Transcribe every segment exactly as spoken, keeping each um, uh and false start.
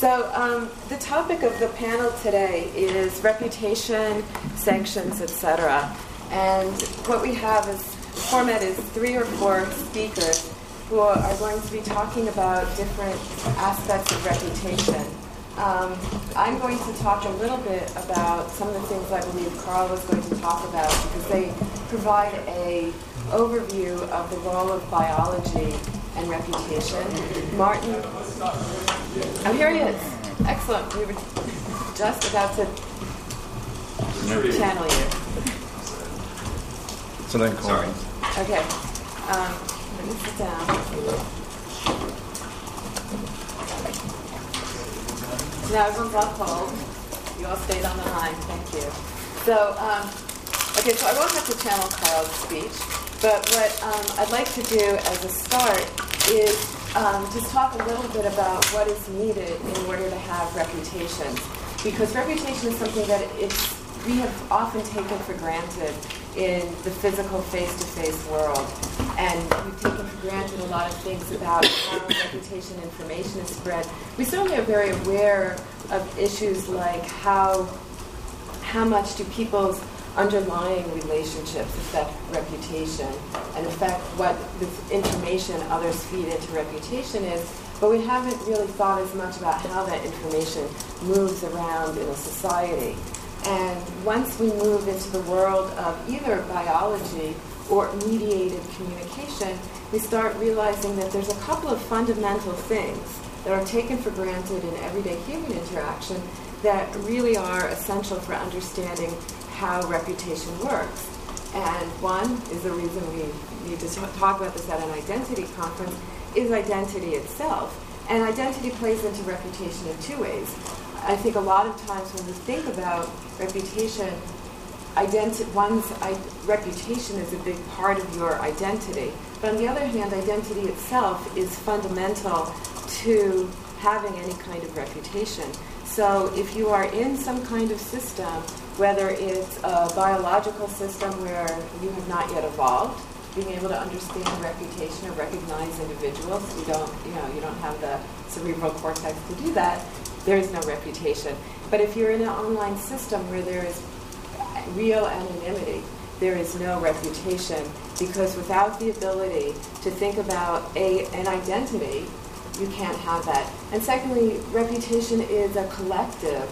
So um, the topic of the panel today is reputation, sanctions, et cetera. And what we have is, the format is three or four speakers who are going to be talking about different aspects of reputation. Um, I'm going to talk a little bit about some of the things I believe Carl was going to talk about, because they provide a overview of the role of biology and reputation. Martin, oh, here he is. Excellent. We were just about to channel you. So then, Sorry. Okay. Um, let me sit down. So now everyone's on hold. You all stayed on the line. Thank you. So, um, okay, so I won't have to channel Carl's speech, but what um, I'd like to do as a start is um, just talk a little bit about what is needed in order to have reputation. Because reputation is something that it's, we have often taken for granted in the physical face-to-face world. And we've taken for granted a lot of things about how reputation information is spread. We certainly are very aware of issues like how, how much do people's underlying relationships affect reputation and affect what the information others feed into reputation is, but we haven't really thought as much about how that information moves around in a society. And once we move into the world of either biology or mediated communication, we start realizing that there's a couple of fundamental things that are taken for granted in everyday human interaction that really are essential for understanding how reputation works. And one is the reason we need to talk about this at an identity conference, is identity itself. And identity plays into reputation in two ways. I think a lot of times when we think about reputation, identi- one's I- reputation is a big part of your identity. But on the other hand, identity itself is fundamental to having any kind of reputation. So if you are in some kind of system, whether it's a biological system where you have not yet evolved, being able to understand reputation or recognize individuals, you don't, you know, you don't have the cerebral cortex to do that, there is no reputation. But if you're in an online system where there is real anonymity, there is no reputation, because without the ability to think about a, an identity, you can't have that. And secondly, reputation is a collective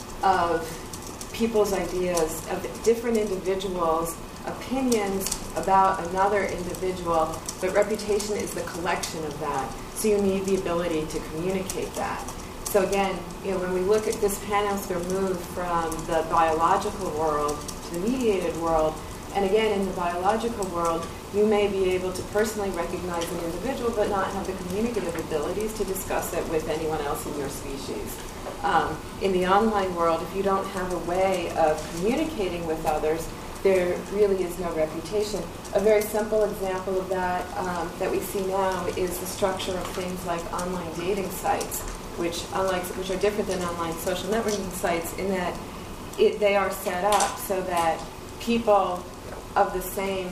of people's ideas, of different individuals' opinions about another individual, but reputation is the collection of that. So you need the ability to communicate that. So again, you know, when we look at this panel, we're moved from the biological world to the mediated world. And again, in the biological world, you may be able to personally recognize an individual but not have the communicative abilities to discuss it with anyone else in your species. Um, in the online world, if you don't have a way of communicating with others, there really is no reputation. A very simple example of that um, that we see now is the structure of things like online dating sites, which, unlike, which are different than online social networking sites in that it, they are set up so that people of the same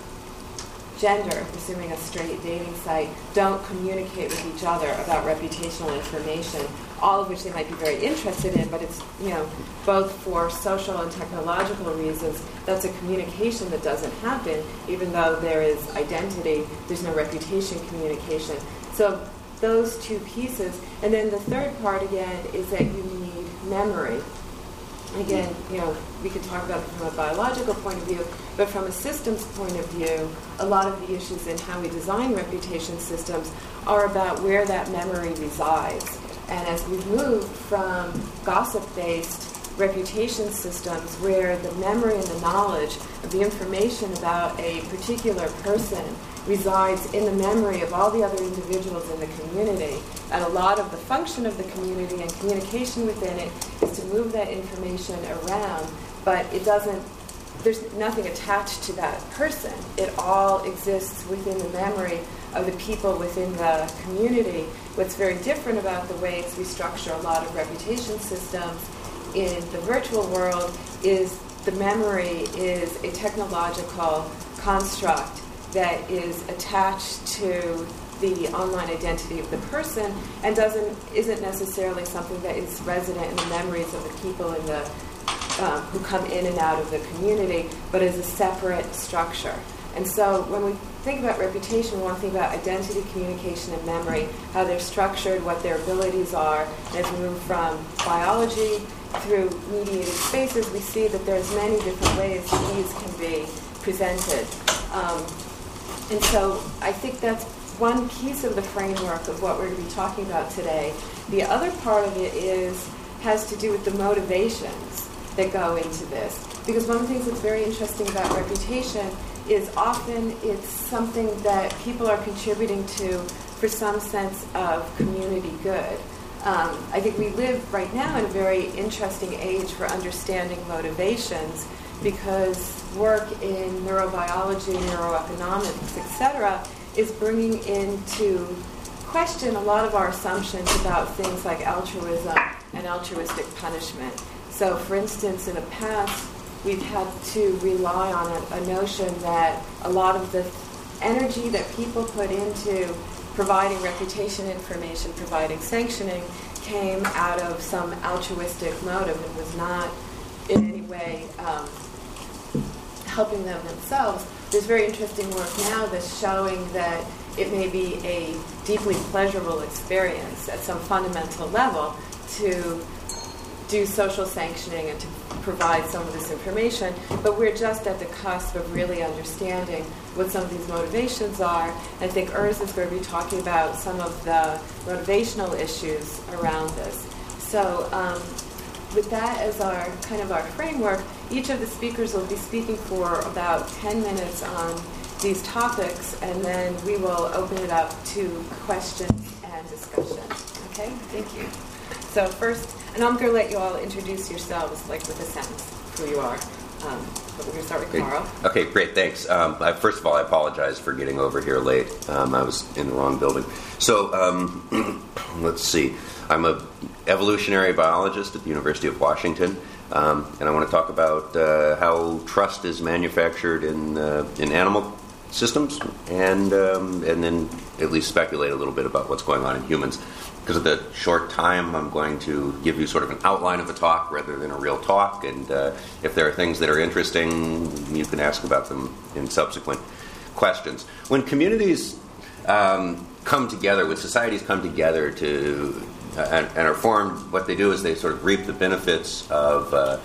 gender, assuming a straight dating site, don't communicate with each other about reputational information, all of which they might be very interested in, but it's, you know, both for social and technological reasons, that's a communication that doesn't happen, even though there is identity, there's no reputation communication. So those two pieces. And then the third part, again, is that you need memory. Again, you know, we could talk about it from a biological point of view, but from a systems point of view, a lot of the issues in how we design reputation systems are about where that memory resides. And as we move from gossip-based reputation systems where the memory and the knowledge of the information about a particular person resides in the memory of all the other individuals in the community, and a lot of the function of the community and communication within it is to move that information around, but it doesn't, there's nothing attached to that person. It all exists within the memory of the people within the community. What's very different about the ways we structure a lot of reputation systems in the virtual world is the memory is a technological construct that is attached to the online identity of the person, and doesn't isn't necessarily something that is resident in the memories of the people in the um, who come in and out of the community, but is a separate structure. And so when we think about reputation, we want to think about identity, communication, and memory, how they're structured, what their abilities are. And as we move from biology through mediated spaces, we see that there's many different ways that these can be presented. Um, and so I think that's one piece of the framework of what we're going to be talking about today. The other part of it is has to do with the motivations that go into this. Because one of the things that's very interesting about reputation is often it's something that people are contributing to for some sense of community good. Um, I think we live right now in a very interesting age for understanding motivations, because work in neurobiology, neuroeconomics, et cetera, is bringing into question a lot of our assumptions about things like altruism and altruistic punishment. So, for instance, in the past, we've had to rely on a, a notion that a lot of the energy that people put into providing reputation information, providing sanctioning, came out of some altruistic motive and was not in any way um, helping them themselves. There's very interesting work now that's showing that it may be a deeply pleasurable experience at some fundamental level to do social sanctioning and to provide some of this information, but we're just at the cusp of really understanding what some of these motivations are. And I think Urs is going to be talking about some of the motivational issues around this. So um, with that as our kind of our framework, each of the speakers will be speaking for about ten minutes on these topics, and then we will open it up to questions and discussion. Okay, thank you. So first, and I'm going to let you all introduce yourselves, like with a sentence, who you are. Um, but we're going to start with Carl. Okay, great, thanks. Um, I, first of all, I apologize for getting over here late. Um, I was in the wrong building. So um, let's see. I'm an evolutionary biologist at the University of Washington, um, and I want to talk about uh, how trust is manufactured in uh, in animal systems, and um, and then at least speculate a little bit about what's going on in humans. Because of the short time, I'm going to give you sort of an outline of the talk rather than a real talk, and uh, if there are things that are interesting, you can ask about them in subsequent questions. When communities um, come together, when societies come together to uh, and, and are formed, what they do is they sort of reap the benefits of uh,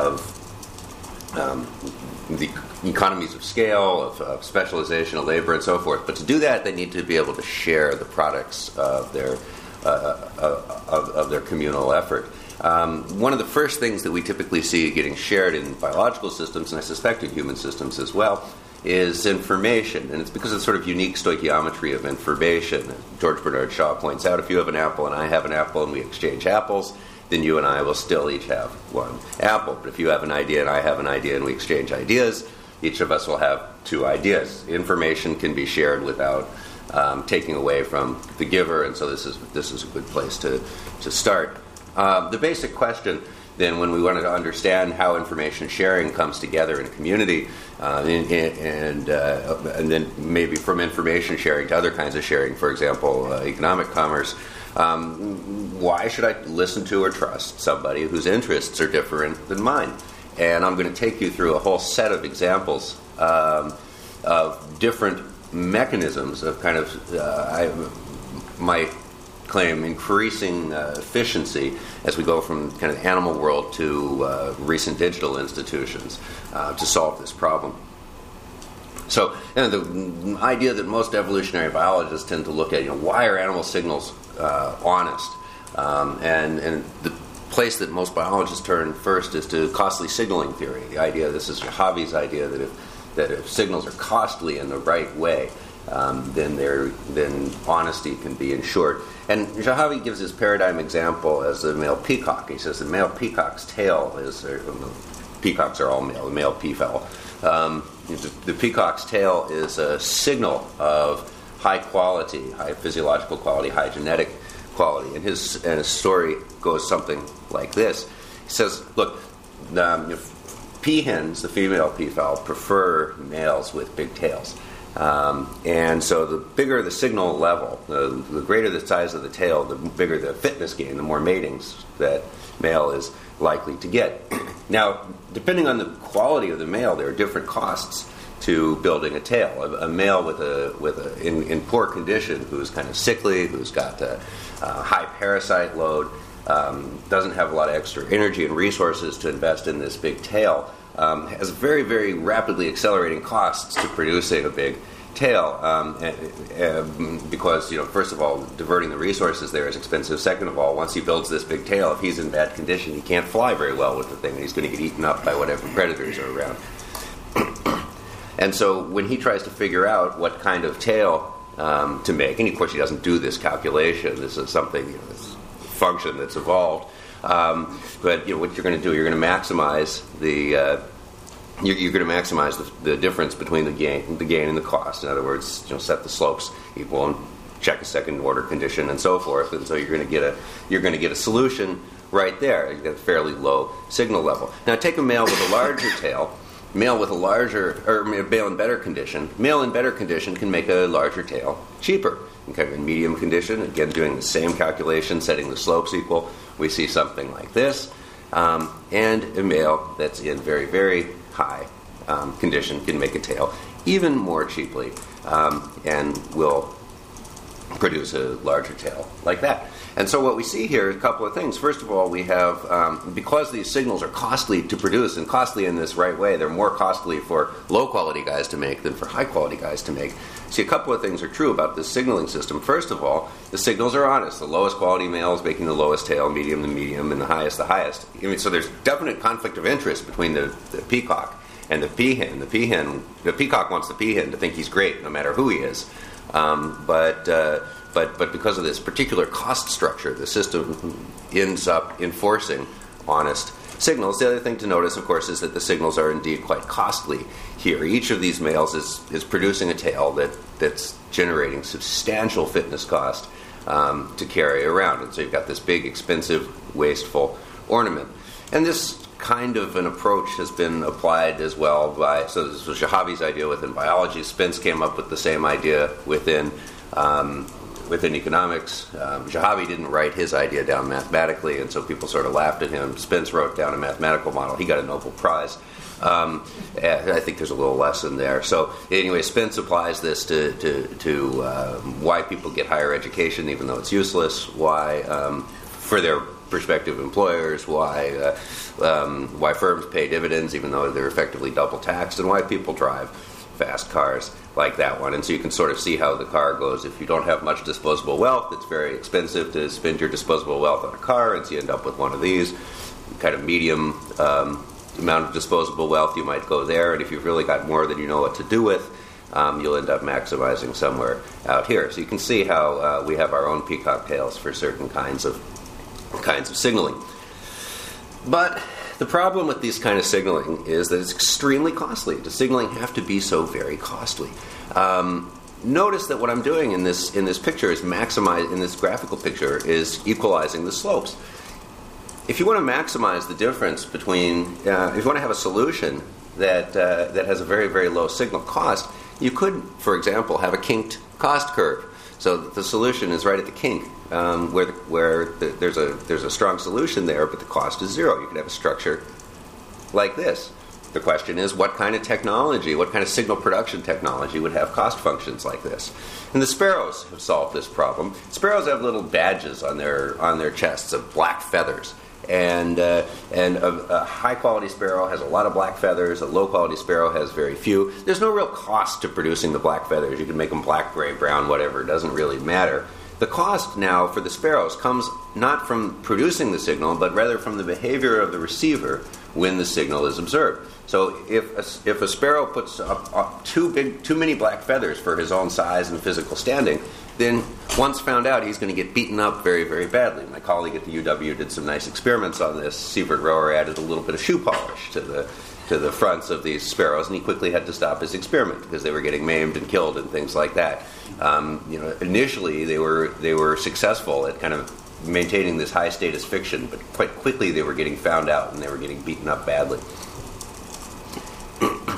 of um, the economies of scale, of, of specialization of labor, and so forth. But to do that, they need to be able to share the products of their Uh, uh, of, of their communal effort. Um, one of the first things that we typically see getting shared in biological systems, and I suspect in human systems as well, is information. And it's because of the sort of unique stoichiometry of information. George Bernard Shaw points out, if you have an apple and I have an apple and we exchange apples, then you and I will still each have one apple. But if you have an idea and I have an idea and we exchange ideas, each of us will have two ideas. Information can be shared without Um, taking away from the giver, and so this is this is a good place to to start. Uh, the basic question, then, when we wanted to understand how information sharing comes together in a community, uh, and and, uh, and then maybe from information sharing to other kinds of sharing, for example, uh, economic commerce, um, why should I listen to or trust somebody whose interests are different than mine? And I'm going to take you through a whole set of examples um, of different mechanisms of kind of, uh, I might claim, increasing uh, efficiency as we go from kind of the animal world to uh, recent digital institutions uh, to solve this problem. So, you know, the idea that most evolutionary biologists tend to look at, you know, why are animal signals uh, honest? Um, and, and the place that most biologists turn first is to costly signaling theory. The idea, this is Javi's idea, that if that if signals are costly in the right way, um, then they're, then honesty can be ensured. And Jahavi gives his paradigm example as the male peacock. He says the male peacock's tail is, or, peacocks are all male, the male peafowl. Um, the, the peacock's tail is a signal of high quality, high physiological quality, high genetic quality. And his, and his story goes something like this. He says, look, um, if peahens, the female peafowl, prefer males with big tails. Um, and so the bigger the signal level, the, the greater the size of the tail, the bigger the fitness gain, the more matings that male is likely to get. Now, depending on the quality of the male, there are different costs to building a tail. A, a male with a with a in, in poor condition, who's kind of sickly, who's got a, a high parasite load, um, doesn't have a lot of extra energy and resources to invest in this big tail, um, has very, very rapidly accelerating costs to producing a big tail, um, and, and because, you know, first of all, diverting the resources there is expensive. Second of all, once he builds this big tail, if he's in bad condition, he can't fly very well with the thing, and he's going to get eaten up by whatever predators are around. And so when he tries to figure out what kind of tail um, to make, and of course he doesn't do this calculation, this is something, you know, this function that's evolved, um, but you know, what you're going to do, you're going to maximize the uh, You're, you're going to maximize the, the difference between the gain, the gain and the cost. In other words, you know, set the slopes equal and check a second order condition and so forth. And so you're going to get a you're going to get a solution right there. You get a fairly low signal level. Now, take a male with a larger tail, male with a larger or male in better condition. Male in better condition can make a larger tail cheaper. Okay, in medium condition, again, doing the same calculation, setting the slopes equal, we see something like this. Um, and a male that's in very, very high um, condition can make a tail even more cheaply um, and will produce a larger tail like that. And so what we see here is a couple of things. First of all, we have, um, because these signals are costly to produce, and costly in this right way, they're more costly for low-quality guys to make than for high-quality guys to make. See, a couple of things are true about this signaling system. First of all, the signals are honest. The lowest quality male is making the lowest tail, medium the medium, and the highest the highest. I mean, so there's definite conflict of interest between the, the peacock and the peahen. The peahen, the peacock wants the peahen to think he's great, no matter who he is. Um, but uh, but but because of this particular cost structure, the system ends up enforcing honest signals. The other thing to notice, of course, is that the signals are indeed quite costly here. Each of these males is, is producing a tail that, that's generating substantial fitness cost um, to carry around. And so you've got this big, expensive, wasteful ornament. And this kind of an approach has been applied as well by, so this was Jahavi's idea within biology. Spence came up with the same idea within um, within economics. Um, Jahavi didn't write his idea down mathematically, and so people sort of laughed at him. Spence wrote down a mathematical model. He got a Nobel Prize. Um, I think there's a little lesson there. So anyway, Spence applies this to, to, to uh, why people get higher education, even though it's useless, why, um, for their prospective employers, why uh, um, why firms pay dividends, even though they're effectively double taxed, and why people drive fast cars like that one. And so you can sort of see how the car goes. If you don't have much disposable wealth, it's very expensive to spend your disposable wealth on a car, and so you end up with one of these. Kind of medium um, amount of disposable wealth, you might go there, and if you've really got more than you know what to do with, um, you'll end up maximizing somewhere out here. So you can see how uh, we have our own peacock tails for certain kinds of kinds of signaling. But the problem with these kind of signaling is that it's extremely costly. Does signaling have to be so very costly? Um, notice that what I'm doing in this in this picture is maximize in this graphical picture is equalizing the slopes. If you want to maximize the difference between, uh, if you want to have a solution that uh, that has a very very low signal cost, you could, for example, have a kinked cost curve. So that the solution is right at the kink, um, where the, where the, there's a there's a strong solution there, but the cost is zero. You could have a structure like this. The question is, what kind of technology, what kind of signal production technology would have cost functions like this? And the sparrows have solved this problem. Sparrows have little badges on their on their chests of black feathers. And uh, and a, a high-quality sparrow has a lot of black feathers. A low-quality sparrow has very few. There's no real cost to producing the black feathers. You can make them black, gray, brown, whatever. It doesn't really matter. The cost now for the sparrows comes not from producing the signal, but rather from the behavior of the receiver when the signal is observed. So if a, if a sparrow puts up, up too big, too many black feathers for his own size and physical standing, then once found out, he's going to get beaten up very, very badly. My colleague at the U W did some nice experiments on this. Sievert Rower added a little bit of shoe polish to the to the fronts of these sparrows, and he quickly had to stop his experiment because they were getting maimed and killed and things like that. Um, you know, initially they were they were successful at kind of maintaining this high status fiction, but quite quickly they were getting found out and they were getting beaten up badly.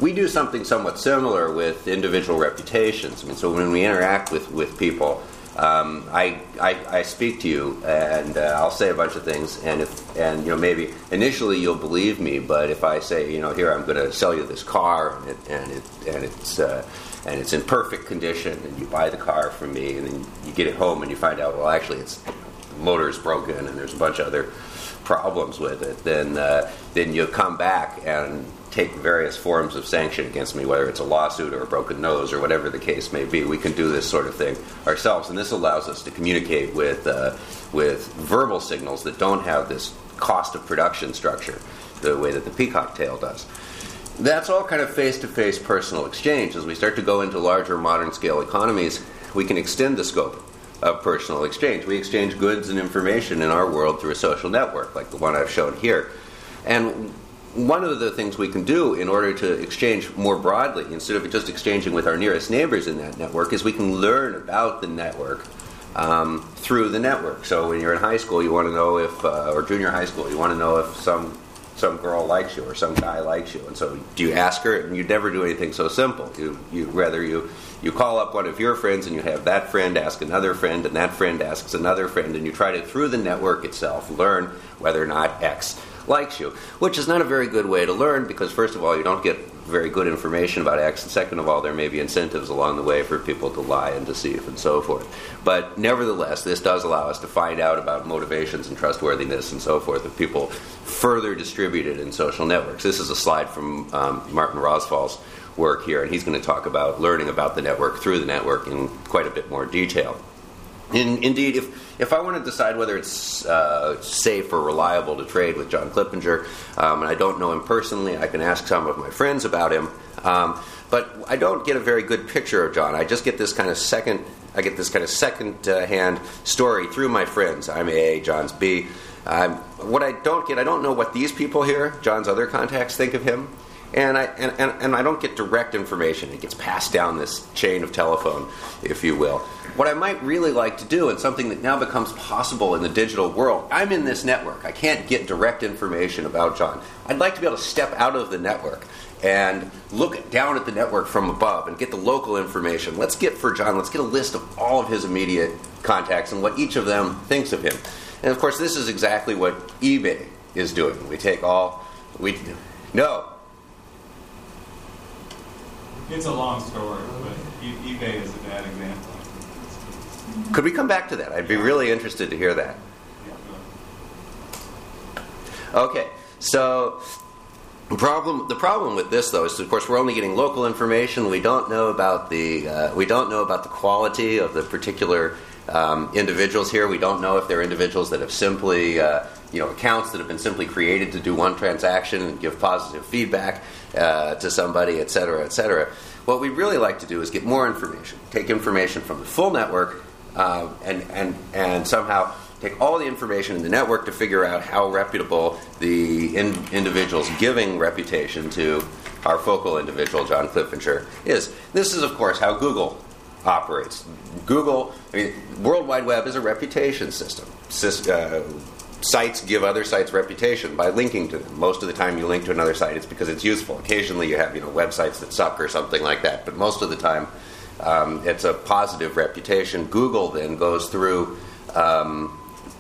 we do something somewhat similar with individual reputations. I mean, so when we interact with, with people, um, I, I I speak to you and uh, I'll say a bunch of things, and if and you know maybe initially you'll believe me, but if I say, you know, here I'm going to sell you this car and it, and it and it's uh, and it's in perfect condition, and you buy the car from me, and then you get it home and you find out, well, actually it's the motor's broken and there's a bunch of other problems with it, then uh, then you'll come back and take various forms of sanction against me, whether it's a lawsuit or a broken nose or whatever the case may be. We can do this sort of thing ourselves, and this allows us to communicate with uh, with verbal signals that don't have this cost of production structure the way that the peacock tail does. That's all kind of face-to-face personal exchange. As we start to go into larger modern-scale economies, we can extend the scope of personal exchange. We exchange goods and information in our world through a social network, like the one I've shown here. And one of the things we can do in order to exchange more broadly, instead of just exchanging with our nearest neighbors in that network, is we can learn about the network um, through the network. So when you're in high school, you want to know if, uh, or junior high school, you want to know if some some girl likes you or some guy likes you. And so do you ask her? And you never do anything so simple. You you rather you you call up one of your friends, and you have that friend ask another friend, and that friend asks another friend, and you try to, through the network itself, learn whether or not X likes you, which is not a very good way to learn, because first of all, you don't get very good information about X, and second of all, there may be incentives along the way for people to lie and deceive and so forth. But nevertheless, this does allow us to find out about motivations and trustworthiness and so forth of people further distributed in social networks. This is a slide from um, Martin Rosfall's work here, and he's going to talk about learning about the network through the network in quite a bit more detail. In, indeed, if if I want to decide whether it's uh, safe or reliable to trade with John Clippinger, um, and I don't know him personally, I can ask some of my friends about him. Um, but I don't get a very good picture of John. I just get this kind of second. I get this kind of second-hand story through my friends. I'm A, John's B. Um, what I don't get, I don't know what these people here, John's other contacts, think of him. And I and, and, and I don't get direct information. It gets passed down this chain of telephone, if you will. What I might really like to do, and something that now becomes possible in the digital world, I'm in this network. I can't get direct information about John. I'd like to be able to step out of the network and look down at the network from above and get the local information. Let's get for John, let's get a list of all of his immediate contacts and what each of them thinks of him. And of course, this is exactly what eBay is doing. We take all, we, no. It's a long story, but e- eBay is a bad example. Could we come back to that? I'd be really interested to hear that. Okay, so the problem the problem with this, though, is of course we're only getting local information. We don't know about the uh, we don't know about the quality of the particular um, individuals here. We don't know if they're individuals that have simply uh, you know accounts that have been simply created to do one transaction and give positive feedback uh, to somebody, et cetera, et cetera. What we'd really like to do is get more information, take information from the full network, uh, and and and somehow take all the information in the network to figure out how reputable the in, individual's giving reputation to our focal individual, John Clippinger, is. This is, of course, how Google operates. Google, I mean, World Wide Web is a reputation system. Sys, uh, sites give other sites reputation by linking to them. Most of the time you link to another site, it's because it's useful. Occasionally you have, you know, websites that suck or something like that, but most of the time um, it's a positive reputation. Google then goes through um,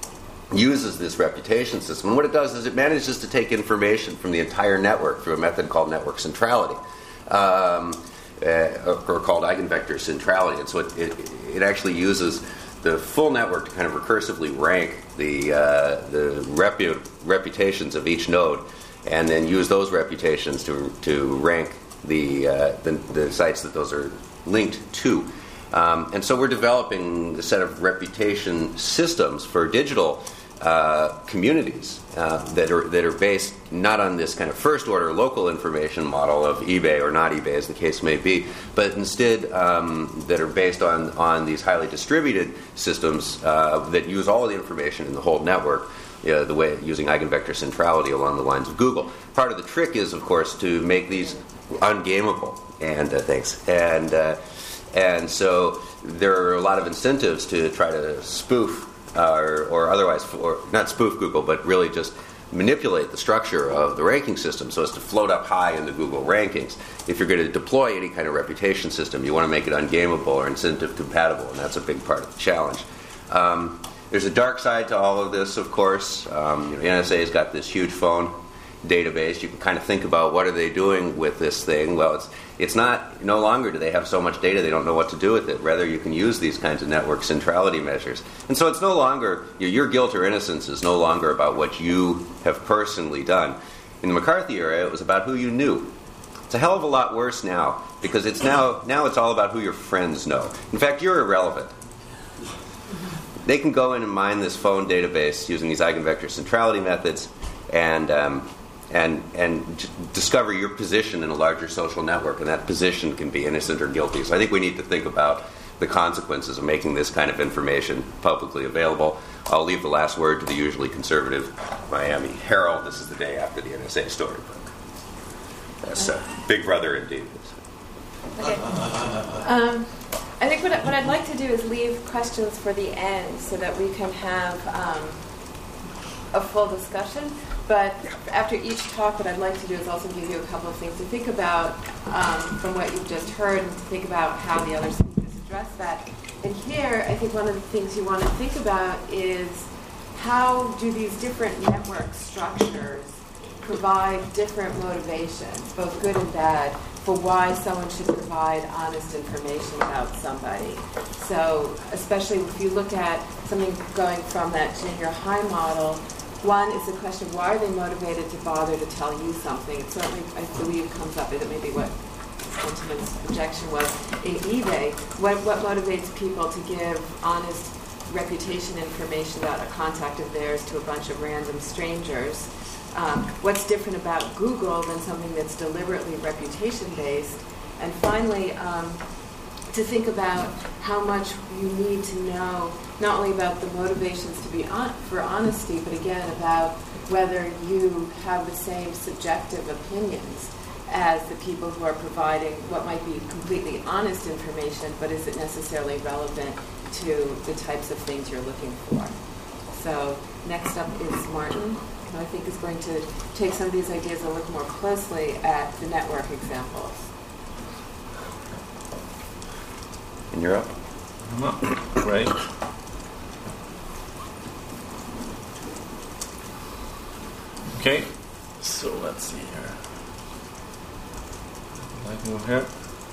uses this reputation system. And what it does is it manages to take information from the entire network through a method called network centrality, um, uh, or called eigenvector centrality. And so it, it, it actually uses the full network to kind of recursively rank the uh, the repu- reputations of each node, and then use those reputations to to rank the uh, the, the sites that those are linked to. Um, and so we're developing a set of reputation systems for digital uh, communities uh, that are that are based not on this kind of first order local information model of eBay or not eBay, as the case may be, but instead um, that are based on, on these highly distributed systems uh, that use all of the information in the whole network, uh, the way using eigenvector centrality along the lines of Google. Part of the trick is, of course, to make these ungameable. And uh, thanks. And uh, And so there are a lot of incentives to try to spoof uh, or, or otherwise, or not spoof Google, but really just manipulate the structure of the ranking system so as to float up high in the Google rankings. If you're going to deploy any kind of reputation system, you want to make it ungameable or incentive compatible, and that's a big part of the challenge. Um, there's a dark side to all of this, of course. Um, you know, N S A's got this huge phone database. You can kind of think about what are they doing with this thing. Well, it's it's not, no longer do they have so much data they don't know what to do with it. Rather, you can use these kinds of network centrality measures. And so it's no longer, your, your guilt or innocence is no longer about what you have personally done. In the McCarthy era, it was about who you knew. It's a hell of a lot worse now, because it's now, now it's all about who your friends know. In fact, you're irrelevant. They can go in and mine this phone database using these eigenvector centrality methods and um, and and j- discover your position in a larger social network, and that position can be innocent or guilty. So I think we need to think about the consequences of making this kind of information publicly available. I'll leave the last word to the usually conservative Miami Herald. This is the day after the N S A story. That's uh, Big Brother indeed. Okay. Um, I think what, I, what I'd like to do is leave questions for the end so that we can have um, a full discussion. But after each talk, what I'd like to do is also give you a couple of things to think about um, from what you've just heard, and to think about how the other speakers address that. And here, I think one of the things you want to think about is how do these different network structures provide different motivations, both good and bad, for why someone should provide honest information about somebody. So especially if you look at something going from that junior high model, one is the question, why are they motivated to bother to tell you something? It certainly, I believe, comes up, it may be what Sentiment's objection was in eBay. What, what motivates people to give honest reputation information about a contact of theirs to a bunch of random strangers? Um, what's different about Google than something that's deliberately reputation-based? And finally, um, to think about how much you need to know, not only about the motivations to be on, for honesty, but again about whether you have the same subjective opinions as the people who are providing what might be completely honest information, but is it necessarily relevant to the types of things you're looking for? So next up is Martin, who I think is going to take some of these ideas and look more closely at the network examples. And you're up. I'm up. Great. Okay, so let's see here. Like move here.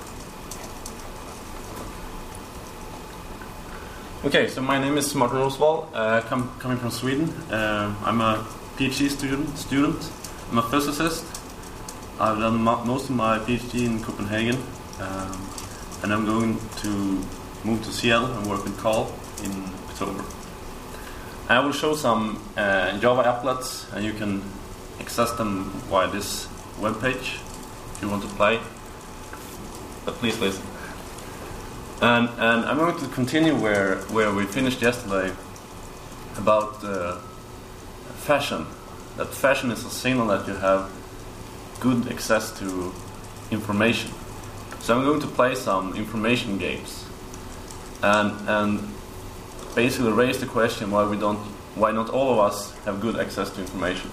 Okay, so my name is Martin Rosvall, uh, com- coming from Sweden. Uh, I'm a PhD student. Student. I'm a physicist. I've done mo- most of my PhD in Copenhagen. Um, And I'm going to move to Seattle and work with Carl in October. I will show some uh, Java applets, and you can access them via this webpage if you want to play. But please listen. And and I'm going to continue where where we finished yesterday about uh, fashion. That fashion is a signal that you have good access to information. So I'm going to play some information games, and and basically raise the question why we don't, why not all of us have good access to information.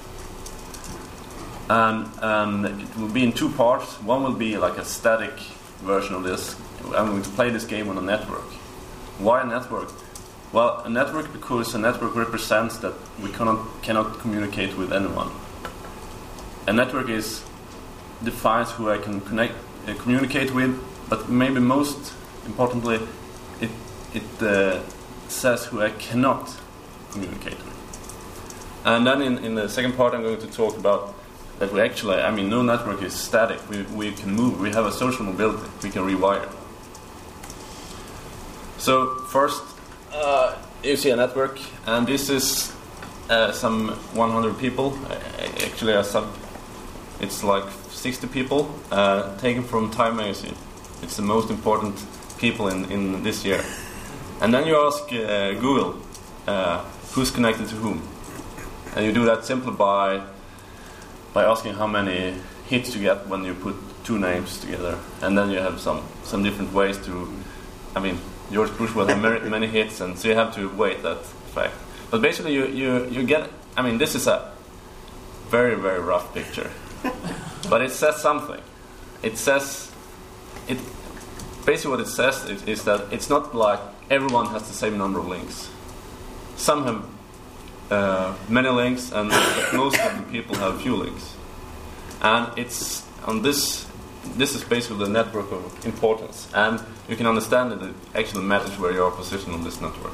And and it will be in two parts. One will be like a static version of this. I'm going to play this game on a network. Why a network? Well, a network because a network represents that we cannot cannot communicate with anyone. A network is defines who I can connect. Uh, communicate with, but maybe most importantly, it it uh, says who I cannot communicate with. And then in, in the second part, I'm going to talk about that we actually, I mean, no network is static. We we can move. We have a social mobility. We can rewire. So first, uh, you see a network, and this is uh, some one hundred people. Uh, actually, a sub. It's like sixty people uh, taken from Time magazine. It's the most important people in, in this year. And then you ask uh, Google uh, who's connected to whom, and you do that simply by by asking how many hits you get when you put two names together, and then you have some some different ways to. I mean, George Bush will have many, many hits, and so you have to weight that fact. But basically, you you you get. I mean, this is a very, very rough picture. But it says something. It says, it basically what it says is, is that it's not like everyone has the same number of links. Some have uh, many links, and most of the people have few links. And it's on this. This is basically the network of importance, and you can understand that it actually matters where you are positioned on this network.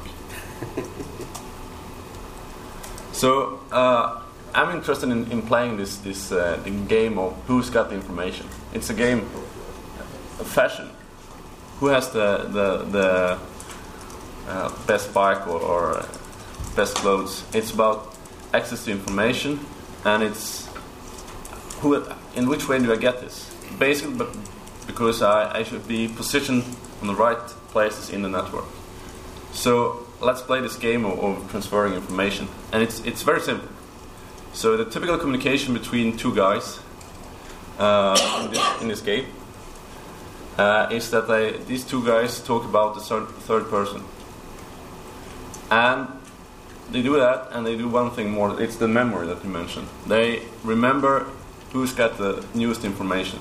So uh, I'm interested in, in playing this this uh, the game of who's got the information. It's a game of fashion. Who has the the the uh, best bike or, or best clothes? It's about access to information, and it's who. In which way do I get this? Basically, but because I, I should be positioned on the right places in the network. So let's play this game of, of transferring information, and it's it's very simple. So the typical communication between two guys uh, in, this, in this game uh, is that they, these two guys talk about the third, third person, and they do that, and they do one thing more. It's the memory that you mentioned. They remember who's got the newest information.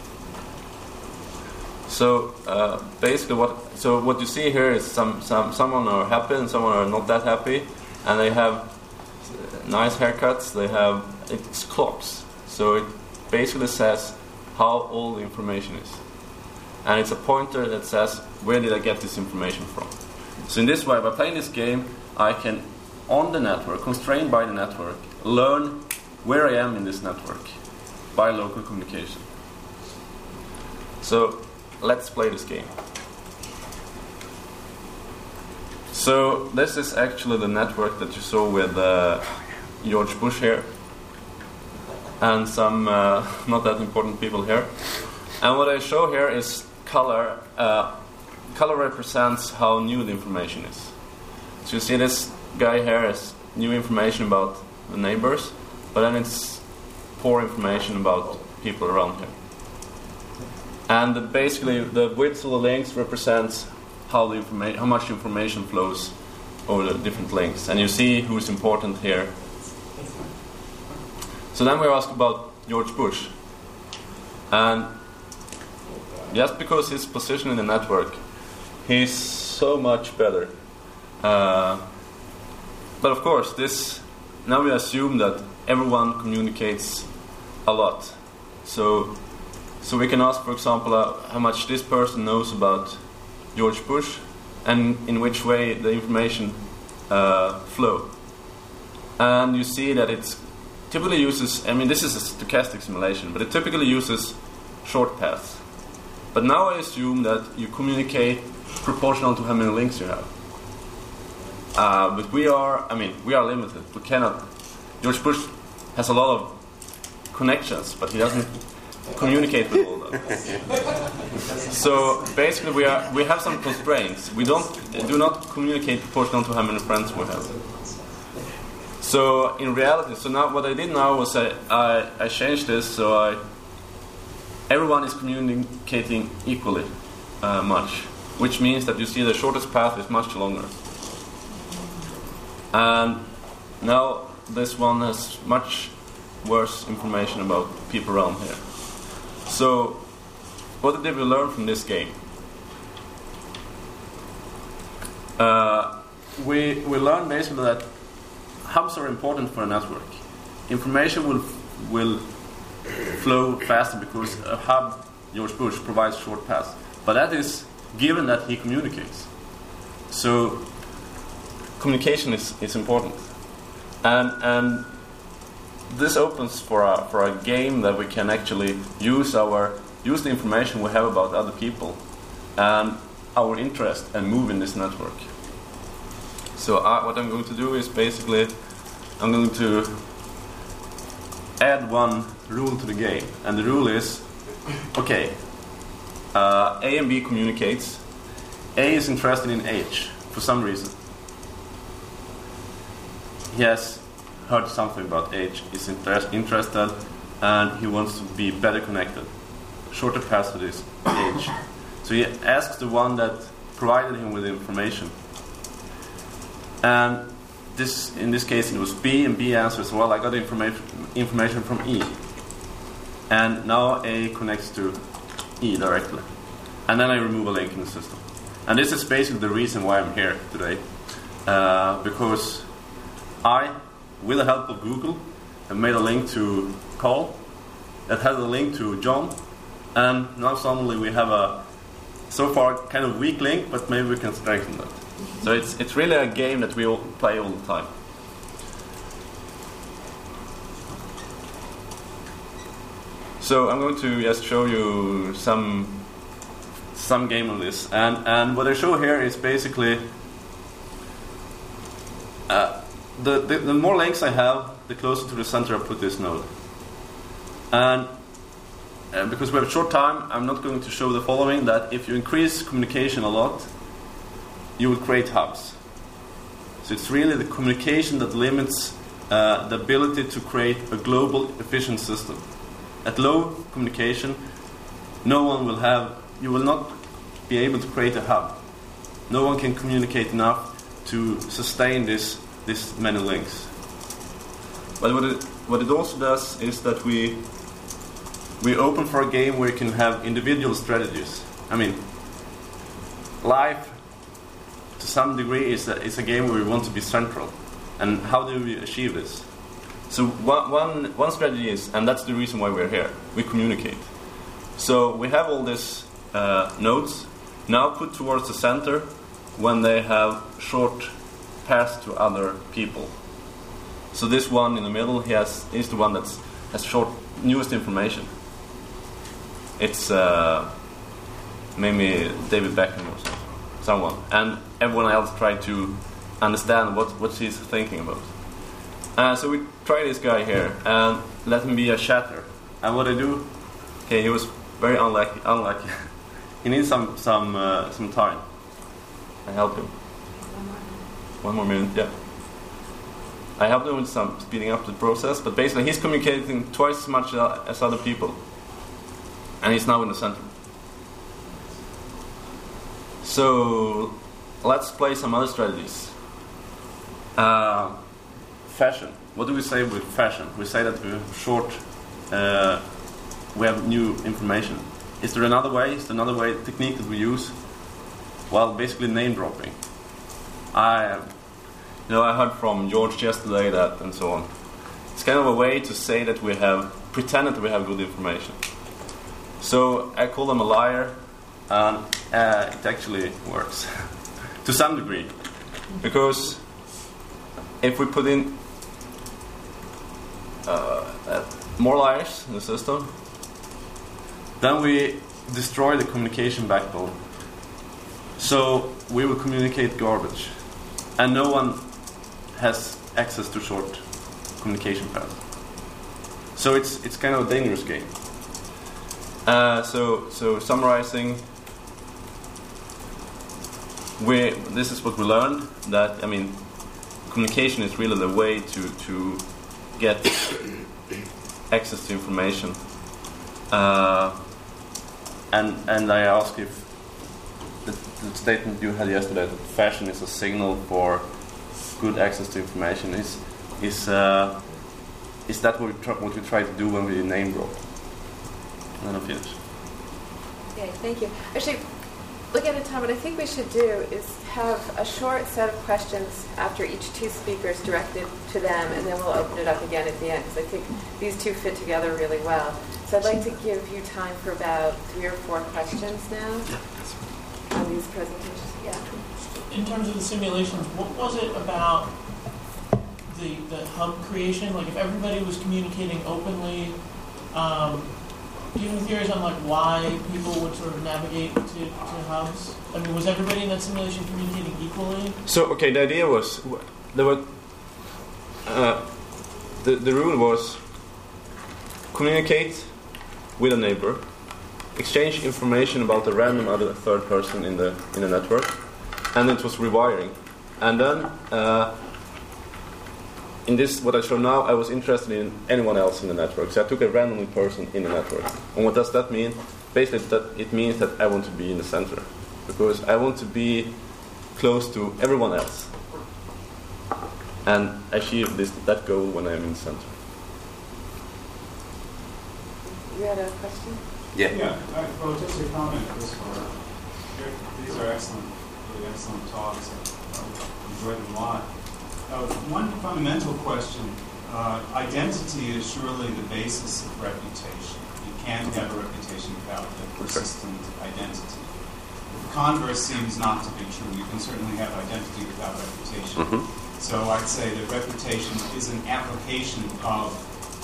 So uh, basically, what so what you see here is some some someone are happy and someone are not that happy, and they have nice haircuts. They have it's clocks. So it basically says how old the information is, and it's a pointer that says where did I get this information from. So in this way, by playing this game, I can on the network, constrained by the network, learn where I am in this network by local communication. So let's play this game. So this is actually the network that you saw with uh, George Bush here and some uh, not that important people here. And what I show here is color. Uh, color represents how new the information is. So you see this guy here is new information about the neighbors, but then it's poor information about people around him. And the, basically, the width of the links represents how the informa- how much information flows over the different links. And you see who's important here. So then we ask about George Bush. And just because his position in the network, he's so much better. Uh, but of course, this now we assume that everyone communicates a lot. So. So we can ask, for example, uh, how much this person knows about George Bush, and in which way the information uh, flow. And you see that it typically uses, I mean, this is a stochastic simulation, but it typically uses short paths. But now I assume that you communicate proportional to how many links you have. Uh, but we are, I mean, we are limited. We cannot. George Bush has a lot of connections, but he doesn't communicate with all of them. So basically, we are we have some constraints. We don't do not communicate proportional to how many friends we have. So in reality, so now what I did now was I I, I changed this so I everyone is communicating equally uh, much, which means that you see the shortest path is much longer. And now this one has much worse information about people around here. So, what did we learn from this game? Uh, we we learned basically that hubs are important for a network. Information will will flow faster because a hub, George Bush, provides short paths. But that is given that he communicates. So, communication is, is important, and and. This opens for a for a game that we can actually use our use the information we have about other people and our interest and move in this network. So I, what I'm going to do is basically I'm going to add one rule to the game, and the rule is okay. Uh, A and B communicates. A is interested in H for some reason. He has heard something about H, is inter- interested, and he wants to be better connected. Shorter path to this H. So he asks the one that provided him with the information. And this, in this case, it was B, and B answers, well, I got the information information from E. And now A connects to E directly. And then I remove a link in the system. And this is basically the reason why I'm here today. Uh, because I, with the help of Google, have made a link to Carl that has a link to John. And now suddenly we have a, so far, kind of weak link, but maybe we can strengthen that. So it's it's really a game that we all play all the time. So I'm going to just show you some some game of this, and and what I show here is basically uh, the, the the more links I have, the closer to the center I put this node. And uh, because we have a short time, I'm not going to show the following: that if you increase communication a lot, you will create hubs. So it's really the communication that limits uh, the ability to create a global efficient system. At low communication, no one will have, you will not be able to create a hub. No one can communicate enough to sustain this, this many links. But what it, what it also does is that we, we open for a game where you can have individual strategies. I mean, life, to some degree, is a, is a game where we want to be central. And how do we achieve this? So one, one, one strategy is, and that's the reason why we're here, we communicate. So we have all these uh, nodes now put towards the center when they have short paths to other people. So this one in the middle, he has, is the one that has short, newest information. It's uh, maybe David Beckham or something, someone. And everyone else tried to understand what, what he's thinking about. Uh, so we try this guy here and let him be a chatter. And what I do, okay, he was very unlucky. Unlucky. He needs some some uh, some time. I help him. One more minute, yeah. I helped him with some speeding up the process, but basically he's communicating twice as much as other people, and he's now in the center. So let's play some other strategies. Uh, Fashion. What do we say with fashion? We say that we have short, uh, we have new information. Is there another way? Is there another way, technique that we use? Well, basically name dropping. I, you know, I heard from George yesterday that, and so on. It's kind of a way to say that we have pretended that we have good information. So I call them a liar, and uh, it actually works to some degree, because if we put in Uh, uh, more liars in the system, then we destroy the communication backbone. So we will communicate garbage, and no one has access to short communication paths. So it's it's kind of a dangerous game. Uh, so so summarizing, we this is what we learned, that I mean, communication is really the way to to get access to information. Uh, and and I ask if the, the statement you had yesterday that fashion is a signal for good access to information is is uh, is that what we, try, what we try to do when we name drop? And then I'll finish. Okay, thank you. Actually, looking at the time, what I think we should do is have a short set of questions after each two speakers directed to them, and then we'll open it up again at the end, because I think these two fit together really well. So I'd like to give you time for about three or four questions now on these presentations. Yeah. In terms of the simulations, what was it about the, the hub creation? Like if everybody was communicating openly, um, do you have any theories on like why people would sort of navigate to, to hubs? I mean, was everybody in that simulation communicating equally? So, okay, the idea was, there were, uh, the, the rule was communicate with a neighbor, exchange information about a random other third person in the in the network, and it was rewiring. And then, uh, in this, what I show now, I was interested in anyone else in the network. So I took a random person in the network. And what does that mean? Basically, that it means that I want to be in the center, because I want to be close to everyone else and achieve this that goal when I'm in the center. you had a question? Yeah. Yeah, I, well, just a comment this far. These are excellent, really excellent talks. I've enjoyed them a lot. Uh, one fundamental question, uh, identity is surely the basis of reputation. You can't have a reputation without a persistent identity. The converse seems not to be true. You can certainly have identity without reputation. Mm-hmm. So I'd say that reputation is an application of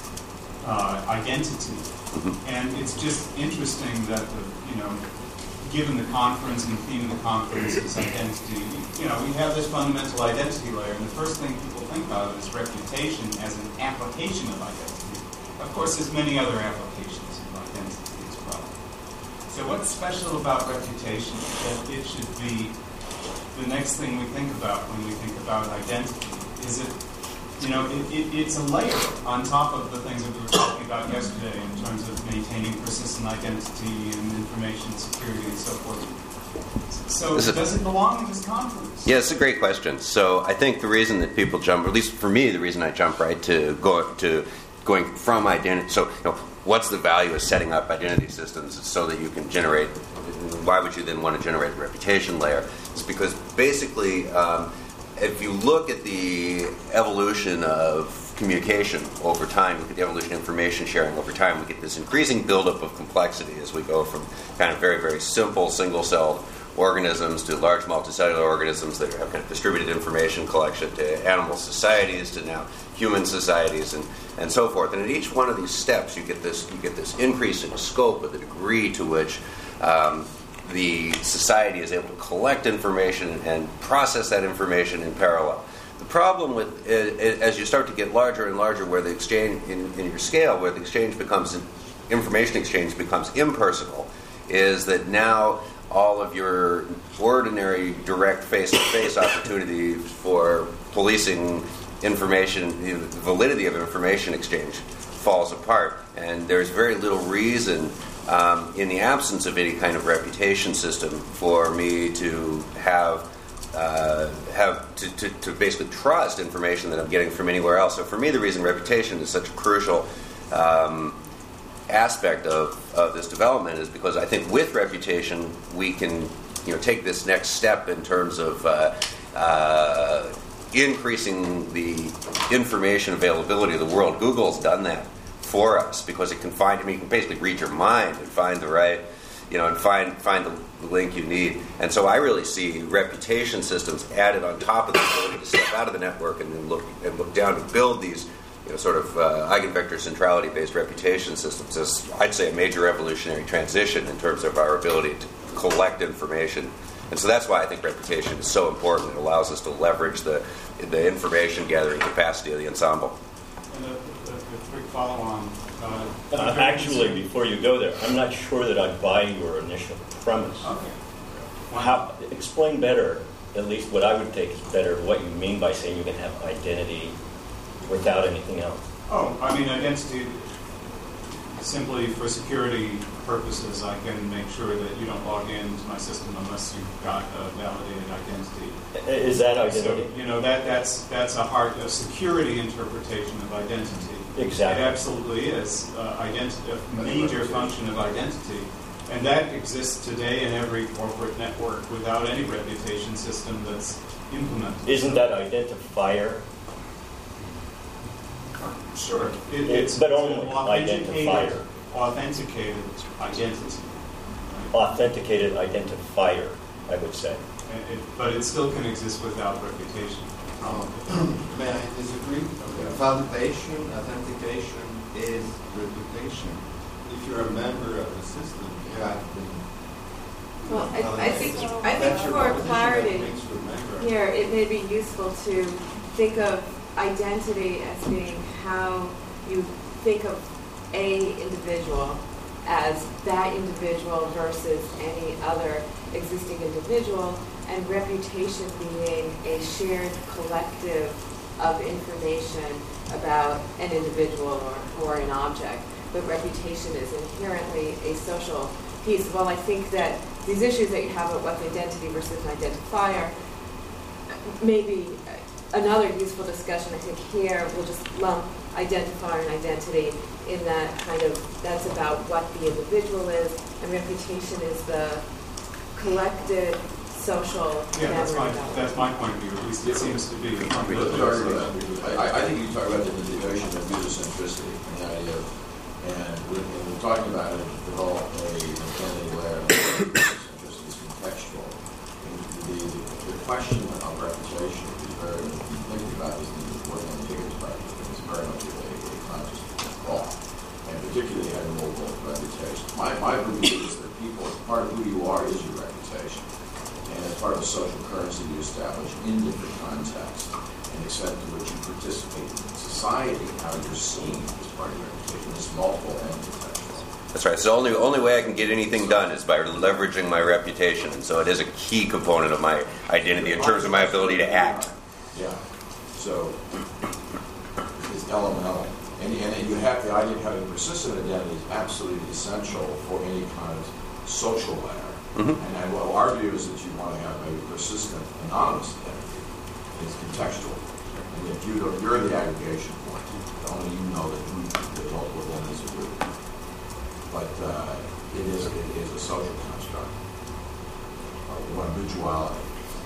uh, identity. Mm-hmm. And it's just interesting that, the, you know, given the conference and the theme of the conference is identity, you know, we have this fundamental identity layer, and the first thing people think of is reputation as an application of identity. Of course, there's many other applications of identity as well. So what's special about reputation that it should be the next thing we think about when we think about identity? Is it, you know, it, it, it's a layer on top of the things that we were talking about yesterday in terms of maintaining persistent identity and information security and so forth. So Is it- does it belong in this conference? Yeah, it's a great question. So I think the reason that people jump, or at least for me, the reason I jump right to go to going from identity. So, you know, what's the value of setting up identity systems so that you can generate? Why would you then want to generate a reputation layer? It's because basically, um, if you look at the evolution of communication over time, look at the evolution of information sharing over time, we get this increasing buildup of complexity as we go from kind of very, very simple single-celled organisms to large multicellular organisms that have kind of distributed information collection to animal societies to now human societies and, and so forth. And at each one of these steps, you get this you get this increase in scope of the degree to which um, the society is able to collect information and process that information in parallel. The problem with it, as you start to get larger and larger, where the exchange in, in your scale, where the exchange becomes information exchange becomes impersonal, is that now all of your ordinary direct face-to-face opportunities for policing information, the validity of information exchange falls apart, and there's very little reason. Um, in the absence of any kind of reputation system, for me to have uh, have to, to, to basically trust information that I'm getting from anywhere else. So for me, the reason reputation is such a crucial um, aspect of, of this development is because I think with reputation we can, you know, take this next step in terms of uh, uh, increasing the information availability of the world. Google's done that for us because it can find, I mean, you can basically read your mind and find the right, you know, and find find the, the link you need. And so I really see reputation systems added on top of the ability to step out of the network and then look and look down to build these, you know, sort of uh, eigenvector centrality-based reputation systems as, I'd say, a major evolutionary transition in terms of our ability to collect information. And so that's why I think reputation is so important. It allows us to leverage the the information gathering capacity of the ensemble. And a, a, a quick follow-on. Uh, Uh, actually, before you go there, I'm not sure that I buy your initial premise. Okay. How, explain better, at least what I would take is better, what you mean by saying you can have identity without anything else. Oh, I mean, identity, simply for security purposes, I can make sure that you don't log into my system unless you've got a validated identity. Is that identity? So, you know, that that's that's a hard, a security interpretation of identity. Exactly. It absolutely is uh, identi- a major function of identity. And that exists today in every corporate network without any reputation system that's implemented. Isn't that identifier? Sure. It, It- it's but it's only an authenticated, identifier. authenticated identity. Authenticated identifier, I would say. And it, but it still can exist without reputation. May I disagree? Validation, authentication is reputation. If you're a member of the system, you have to. Well, I, I think I think That's your for reputation clarity that makes you a member. here, it may be useful to think of identity as being how you think of a individual as that individual versus any other existing individual, and reputation being a shared collective of information about an individual or, or an object. But reputation is inherently a social piece. Well, I think that these issues that you have about what's identity versus an identifier may be another useful discussion. I think here we'll just lump identifier and identity in that kind of, that's about what the individual is, and reputation is the collected social Yeah, that's my, memory. that's my point of view, at least it seems to be the point But of you talk view. about- I, I think you talk about the notion of user centricity and the idea of, and when when we're talking about it, develop a identity layer, user centricity is contextual. And the, the, the question of reputation is very, thinking about this in the work on the Higgins project, it's very much a, a conscious thought, and particularly having mobile reputation. My, my belief is that people, part of who you are is your reputation. And as part of a social currency you establish in different contexts, and the extent to which you participate in society, how you're seen as part of your reputation, is multiple and contextual. That's right. So the only, only way I can get anything done is by leveraging my reputation. And so it is a key component of my identity in terms of my ability to act. Yeah. So it's elemental. And, and you have the idea of having persistent identity is absolutely essential for any kind of social layer. Mm-hmm. And I, well, our view is that you want to have a persistent, anonymous identity. It's contextual. And if you don't, you're the aggregation point. Only you know that group that multiple identities are group. But uh, it is it is a social construct. Uh, one mutuality.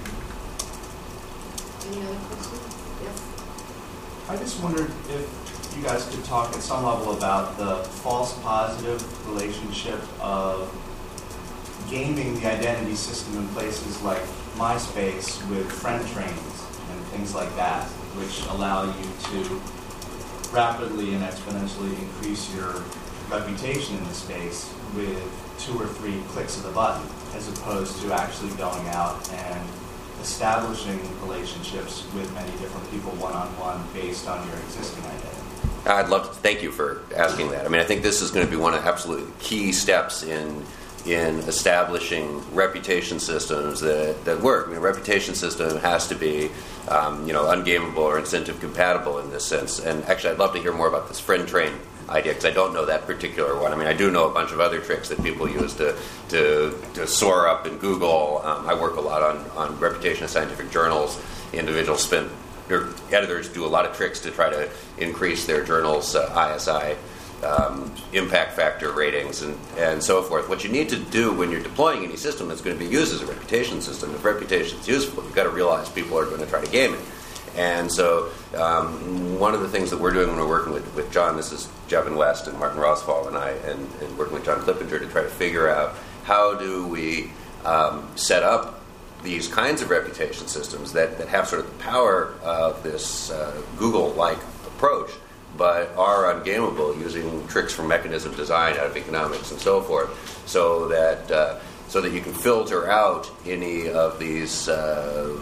Any other questions? Yes? I just wondered if you guys could talk at some level about the false positive relationship of gaming the identity system in places like MySpace with friend trains and things like that, which allow you to rapidly and exponentially increase your reputation in the space with two or three clicks of the button, as opposed to actually going out and establishing relationships with many different people one-on-one based on your existing identity. I'd love to thank you for asking that. I mean, I think this is going to be one of absolutely key steps in in establishing reputation systems that, that work. I mean, a reputation system has to be, um, you know, ungameable or incentive compatible in this sense. And actually, I'd love to hear more about this friend train idea, because I don't know that particular one. I mean, I do know a bunch of other tricks that people use to to, to soar up in Google. Um, I work a lot on, on reputation of scientific journals. Individuals spend, their editors do a lot of tricks to try to increase their journals' uh, I S I um, impact factor ratings and, and so forth. What you need to do when you're deploying any system that's going to be used as a reputation system, if reputation is useful, you've got to realize people are going to try to game it. And so um, one of the things that we're doing when we're working with, with John, this is Jevin West and Martin Rosval and I, and, and working with John Clippinger to try to figure out how do we um, set up these kinds of reputation systems that, that have sort of the power of this uh, Google-like approach, but are ungameable using tricks from mechanism design out of economics and so forth, so that uh, so that you can filter out any of these. Uh,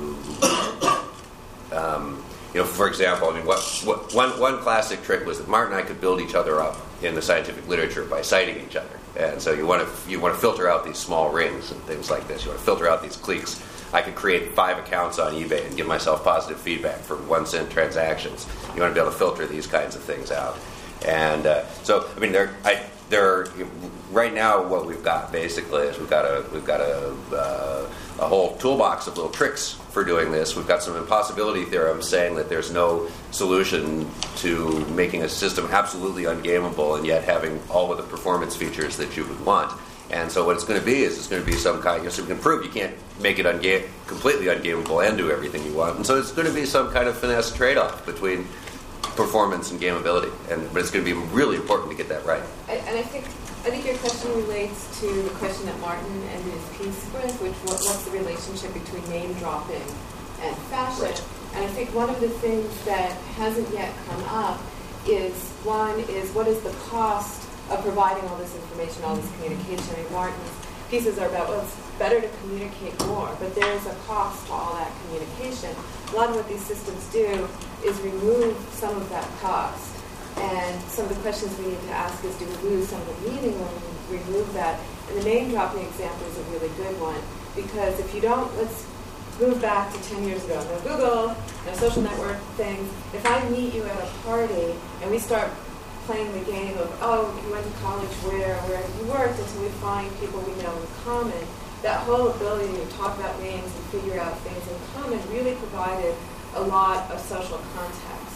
um, you know, for example, I mean, what, what, one one classic trick was that Martin and I could build each other up in the scientific literature by citing each other, and so you want to you want to filter out these small rings and things like this. You want to filter out these cliques. I could create five accounts on eBay and give myself positive feedback for one cent transactions. You want to be able to filter these kinds of things out. And uh, so, I mean, there, I, there are, right now what we've got basically is we've got a we've got a, uh, a whole toolbox of little tricks for doing this. We've got some impossibility theorems saying that there's no solution to making a system absolutely ungameable and yet having all of the performance features that you would want. And so what it's going to be is it's going to be some kind, you know, so we can prove you can't make it ungame, completely ungameable and do everything you want. And so it's going to be some kind of finesse trade-off between performance and gameability. And but it's going to be really important to get that right. I, and I think I think your question relates to the question that Martin ended his piece with, which what, what's the relationship between name dropping and fashion? Right. And I think one of the things that hasn't yet come up is, one is what is the cost of providing all this information, all this communication. I mean, Martin's pieces are about, well, it's better to communicate more, but there is a cost to all that communication. A lot of what these systems do is remove some of that cost. And some of the questions we need to ask is, do we lose some of the meaning when we remove that? And the name dropping example is a really good one, because if you don't, let's move back to ten years ago. No Google, no social network things. If I meet you at a party and we start playing the game of, oh, you went to college where, where you worked, until we find people we know in common, that whole ability to talk about names and figure out things in common really provided a lot of social context.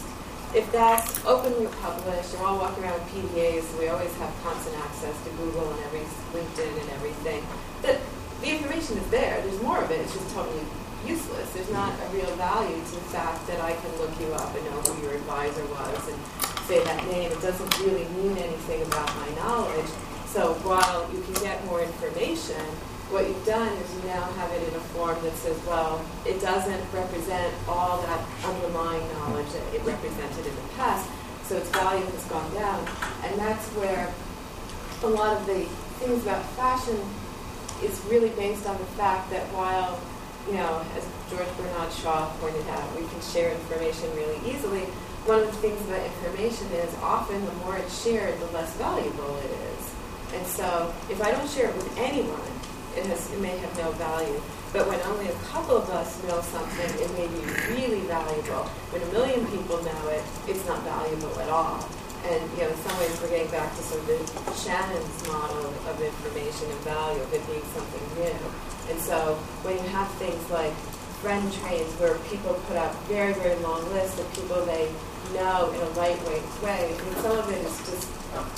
if that's openly published, and we're all walking around with P D As, we always have constant access to Google and every LinkedIn and everything, that the information is there. There's more of it. It's just totally useless. There's not a real value to the fact that I can look you up and know who your advisor was and say that name. It doesn't really mean anything about my knowledge. So while you can get more information, what you've done is you now have it in a form that says, well, it doesn't represent all that underlying knowledge that it represented in the past, so its value has gone down. And that's where a lot of the things about fashion is really based on the fact that while, you know, as George Bernard Shaw pointed out, we can share information really easily, one of the things about information is often the more it's shared, the less valuable it is. And so if I don't share it with anyone, It, has, it may have no value. But when only a couple of us know something, it may be really valuable. When a million people know it, it's not valuable at all. And you know, in some ways, we're getting back to sort of the Shannon's model of information and value, of it being something new. And so when you have things like friend trains where people put up very, very long lists of people they know in a lightweight way, I mean, some of it is just...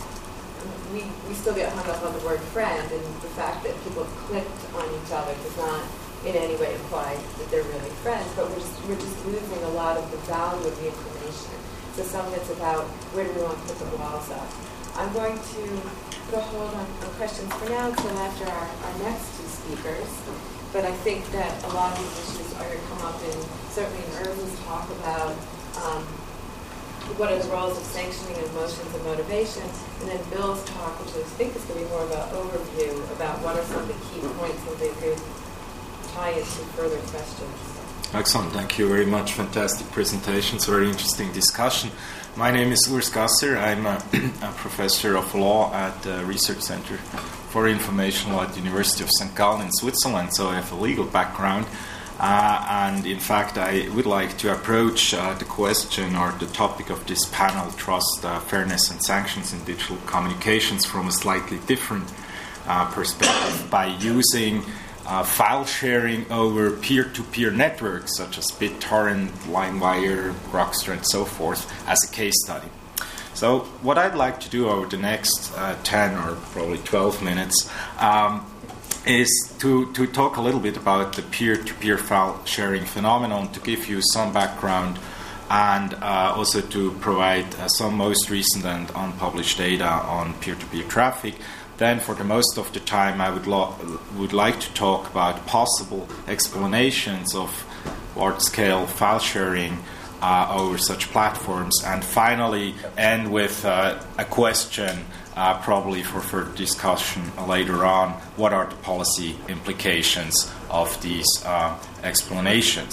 We, we still get hung up on the word friend, and the fact that people clicked on each other does not in any way imply that they're really friends, but we're just, we're just losing a lot of the value of the information. So some of it's about where do we want to put the walls up. I'm going to put a hold on, on questions for now until after our, our next two speakers, but I think that a lot of these issues are going to come up in, certainly in Irvin's talk about um, what are the roles of sanctioning, emotions, and motivation, and then Bill's talk, which I think is going to be more about overview, about what are some of the key points that they could tie into further questions. Excellent, thank you very much. Fantastic presentations, very interesting discussion. My name is Urs Gasser. I'm a, a professor of law at the Research Center for Information Law at the University of Saint Gallen in Switzerland, so I have a legal background. Uh, and in fact, I would like to approach uh, the question or the topic of this panel, trust, uh, fairness, and sanctions in digital communications, from a slightly different uh, perspective by using uh, file sharing over peer-to-peer networks such as BitTorrent, LimeWire, Grokster, and so forth as a case study. So what I'd like to do over the next uh, ten or probably twelve minutes um, is to, to talk a little bit about the peer-to-peer file sharing phenomenon, to give you some background, and uh, also to provide uh, some most recent and unpublished data on peer-to-peer traffic. Then for the most of the time I would, lo- would like to talk about possible explanations of large-scale file sharing uh, over such platforms, and finally end with uh, a question Uh, probably for further discussion later on. What are the policy implications of these uh, explanations?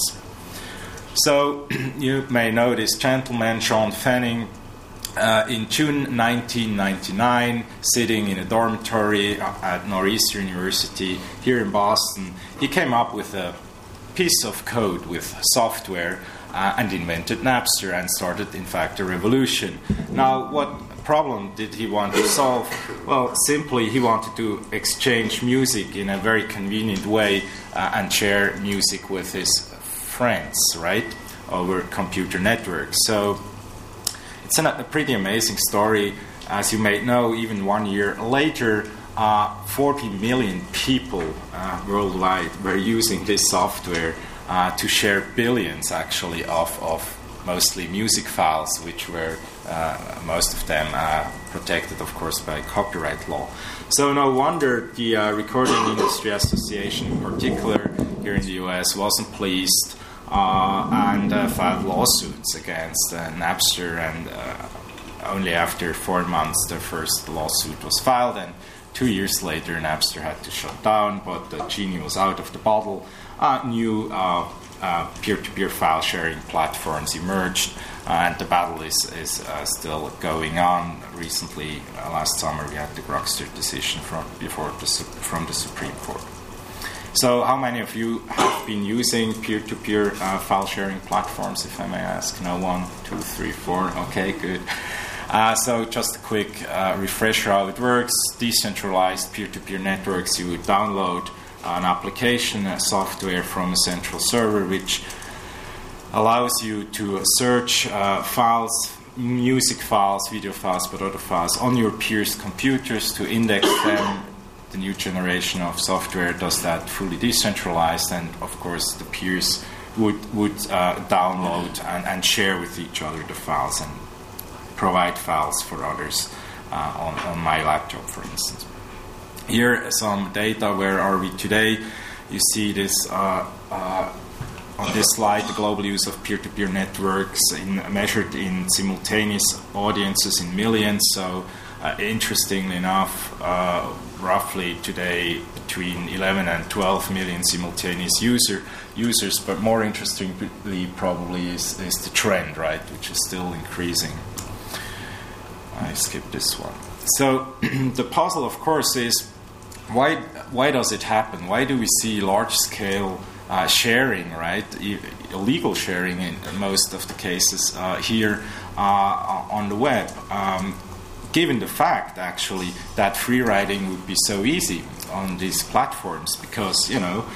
So you may know this gentleman, Sean Fanning, uh, in June nineteen ninety-nine, sitting in a dormitory at Northeastern University here in Boston, he came up with a piece of code with software uh, and invented Napster and started, in fact, a revolution. Now, what problem did he want to solve? Well, simply he wanted to exchange music in a very convenient way uh, and share music with his friends, right, over computer networks. So it's an, a pretty amazing story. As you may know, even one year later, uh, forty million people uh, worldwide were using this software uh, to share billions, actually, of, of mostly music files, which were uh, most of them uh, protected, of course, by copyright law. So no wonder the uh, Recording Industry Association, in particular, here in the U S, wasn't pleased uh, and uh, filed lawsuits against uh, Napster. And uh, only after four months, the first lawsuit was filed, and two years later, Napster had to shut down. But the genie was out of the bottle. Uh, new uh, uh, peer-to-peer file sharing platforms emerged, uh, and the battle is, is uh, still going on. Recently, uh, last summer, we had the Grokster decision from before the, from the Supreme Court. So, how many of you have been using peer-to-peer uh, file sharing platforms, if I may ask? No, one, two, three, four. Okay, good. Uh, so, just a quick uh, refresher how it works. Decentralized peer-to-peer networks, you would download an application, a software from a central server, which allows you to search uh, files, music files, video files, but other files on your peers' computers to index them. The new generation of software does that fully decentralized, and of course the peers would would uh, download and, and share with each other the files and provide files for others uh, on, on my laptop, for instance. Here are some data. Where are we today? You see this uh, uh, on this slide, the global use of peer-to-peer networks in, measured in simultaneous audiences in millions. So uh, interestingly enough, uh, roughly today between eleven and twelve million simultaneous user users, but more interestingly probably is, is the trend, right, which is still increasing. I skipped this one. So the puzzle, of course, is why why does it happen? Why do we see large-scale uh, sharing, right, I- illegal sharing in most of the cases uh, here uh, on the web? Um, given the fact, actually, that free riding would be so easy on these platforms because, you know,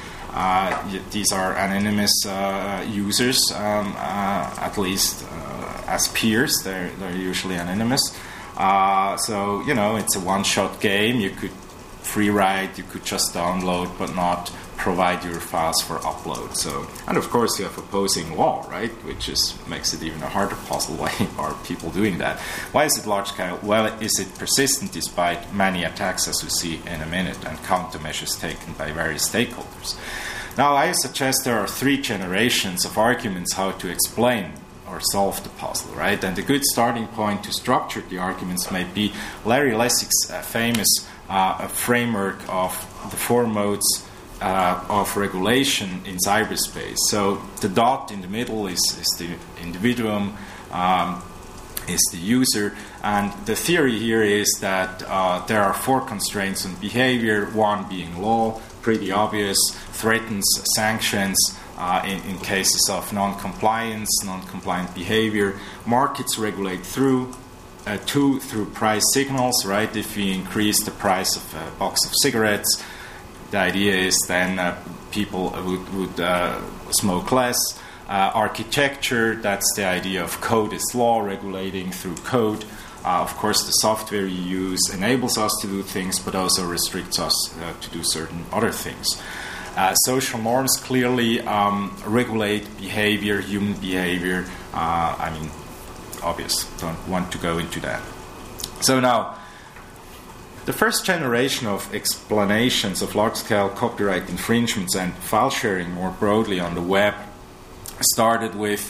uh, these are anonymous uh, users, um, uh, at least uh, as peers. They're, they're usually anonymous. Uh, so, you know, it's a one-shot game. You could free ride, you could just download, but not provide your files for upload. So, and of course you have opposing law, right, which is makes it even a harder puzzle. Why are people doing that? Why is it large scale? Well, is it persistent despite many attacks, as we see in a minute, and countermeasures taken by various stakeholders? Now, I suggest there are three generations of arguments how to explain or solve the puzzle, right? And a good starting point to structure the arguments may be Larry Lessig's uh, famous uh, framework of the four modes uh, of regulation in cyberspace. So the dot in the middle is, is the individuum, um, is the user, and the theory here is that uh, there are four constraints on behavior, one being law, pretty obvious, threatens sanctions, Uh, in, in cases of non-compliance, non-compliant behavior. Markets regulate through, uh, two, through price signals, right? If we increase the price of a box of cigarettes, the idea is then uh, people would, would uh, smoke less. Uh, architecture, that's the idea of code is law, regulating through code. Uh, of course, the software you use enables us to do things, but also restricts us uh, to do certain other things. Uh, social norms clearly um, regulate behavior, human behavior. Uh, I mean, obvious, don't want to go into that. So now, the first generation of explanations of large-scale copyright infringements and file sharing more broadly on the web started with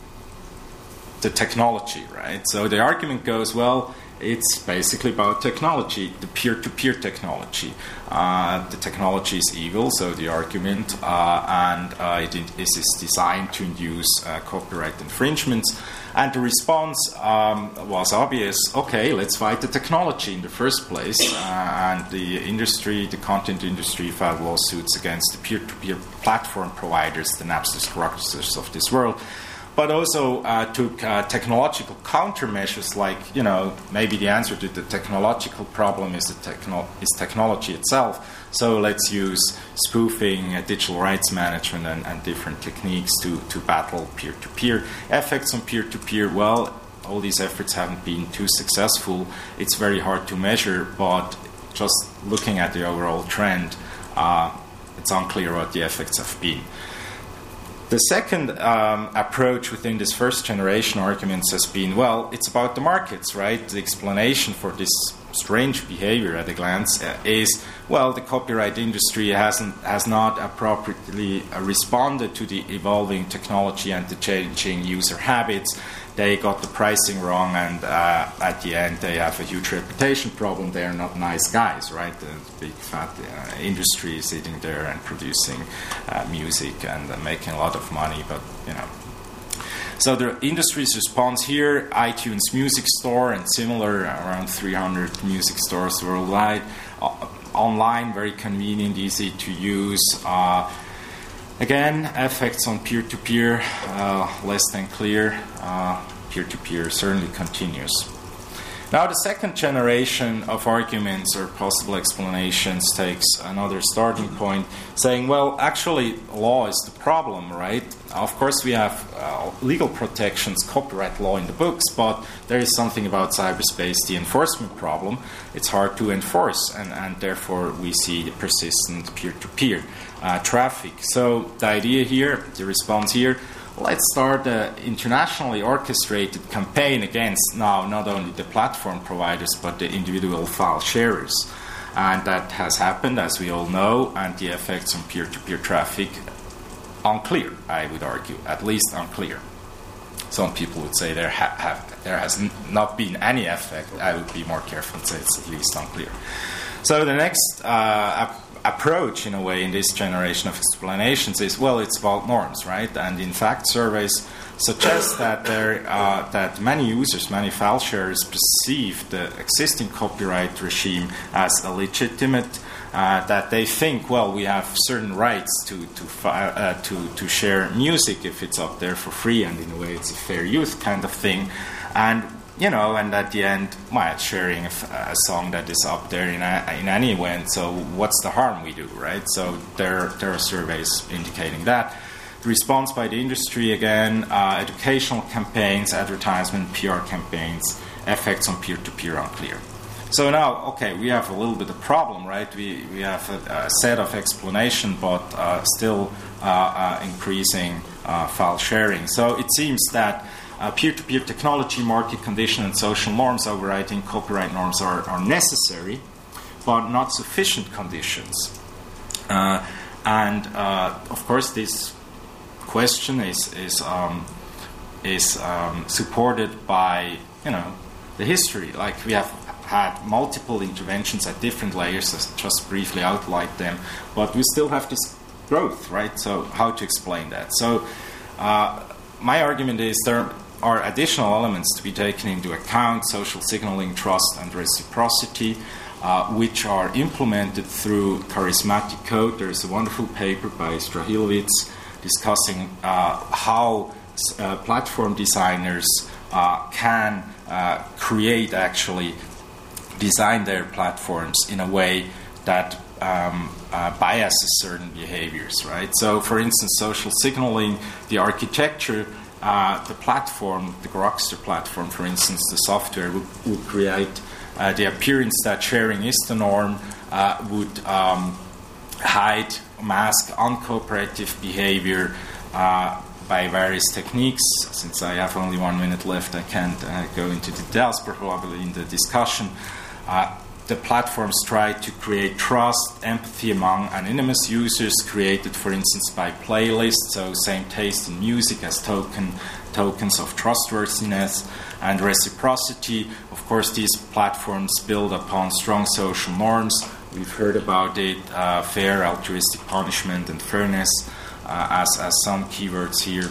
the technology, right? So the argument goes, well, it's basically about technology, the peer-to-peer technology. Uh, the technology is evil, so the argument, uh, and uh, it is designed to induce uh, copyright infringements. And the response um, was obvious. Okay, let's fight the technology in the first place. Uh, and the industry, the content industry, filed lawsuits against the peer-to-peer platform providers, the Napster structures of this world. But also uh, took uh, technological countermeasures, like, you know, maybe the answer to the technological problem is the techno- is technology itself. So let's use spoofing, uh, digital rights management, and, and different techniques to, to battle peer-to-peer. Effects on peer-to-peer, well, all these efforts haven't been too successful. It's very hard to measure, but just looking at the overall trend, uh, it's unclear what the effects have been. The second um, approach within this first generation arguments has been, well, it's about the markets, right? The explanation for this strange behavior at a glance uh, is, well, the copyright industry hasn't has not appropriately uh, responded to the evolving technology and the changing user habits. They got the pricing wrong, and uh, at the end they have a huge reputation problem. They are not nice guys, right? The big fat uh, industry is sitting there and producing uh, music and uh, making a lot of money, but, you know. So the industry's response here, iTunes Music Store and similar, around three hundred music stores worldwide, uh, online, very convenient, easy to use. Uh, Again, effects on peer-to-peer, uh, less than clear. Uh, peer-to-peer certainly continues. Now, the second generation of arguments or possible explanations takes another starting point, saying, well, actually, law is the problem, right? Of course, we have uh, legal protections, copyright law in the books, but there is something about cyberspace, the enforcement problem. It's hard to enforce, and, and therefore we see the persistent peer-to-peer uh, traffic. So the idea here, the response here, let's start an internationally orchestrated campaign against now not only the platform providers but the individual file sharers. And that has happened, as we all know, and the effects on peer-to-peer traffic, unclear, I would argue, at least unclear. Some people would say there, ha- have, there has n- not been any effect. I would be more careful and say it's at least unclear. So the next uh, ap- approach, in a way, in this generation of explanations is, well, it's about norms, right? And in fact, surveys suggest that there uh, that many users, many file sharers perceive the existing copyright regime as illegitimate, uh, that they think, well, we have certain rights to to, fi- uh, to to share music if it's up there for free, and in a way it's a fair use kind of thing. And you know, and at the end, well, sharing a, a song that is up there in, a, in any event, so what's the harm we do, right? So there, there are surveys indicating that. The response by the industry, again, uh, educational campaigns, advertisement, P R campaigns, effects on peer-to-peer unclear. So now, okay, we have a little bit of problem, right? We, we have a, a set of explanation, but uh, still uh, uh, increasing uh, file sharing. So it seems that Uh, peer-to-peer technology, market condition, and social norms overriding copyright norms are, are necessary, but not sufficient conditions. Uh, and uh, of course, this question is is um, is um, supported by you know the history. Like we have had multiple interventions at different layers. I just briefly outlined them, but we still have this growth, right? So how to explain that? So uh, my argument is there are additional elements to be taken into account: social signaling, trust, and reciprocity, uh, which are implemented through charismatic code. There is a wonderful paper by Strahilowicz discussing uh, how uh, platform designers uh, can uh, create, actually design their platforms in a way that um, uh, biases certain behaviors, right? So, for instance, social signaling, the architecture, Uh, the platform, the Grokster platform, for instance, the software would, would create uh, the appearance that sharing is the norm, uh, would um, hide, mask uncooperative behavior uh, by various techniques. Since I have only one minute left, I can't uh, go into details, probably in the discussion. Uh, The platforms try to create trust, empathy among anonymous users, created, for instance, by playlists, so same taste in music as token tokens of trustworthiness, and reciprocity. Of course, these platforms build upon strong social norms. We've heard about it: uh, fair, altruistic punishment, and fairness uh, as as some keywords here.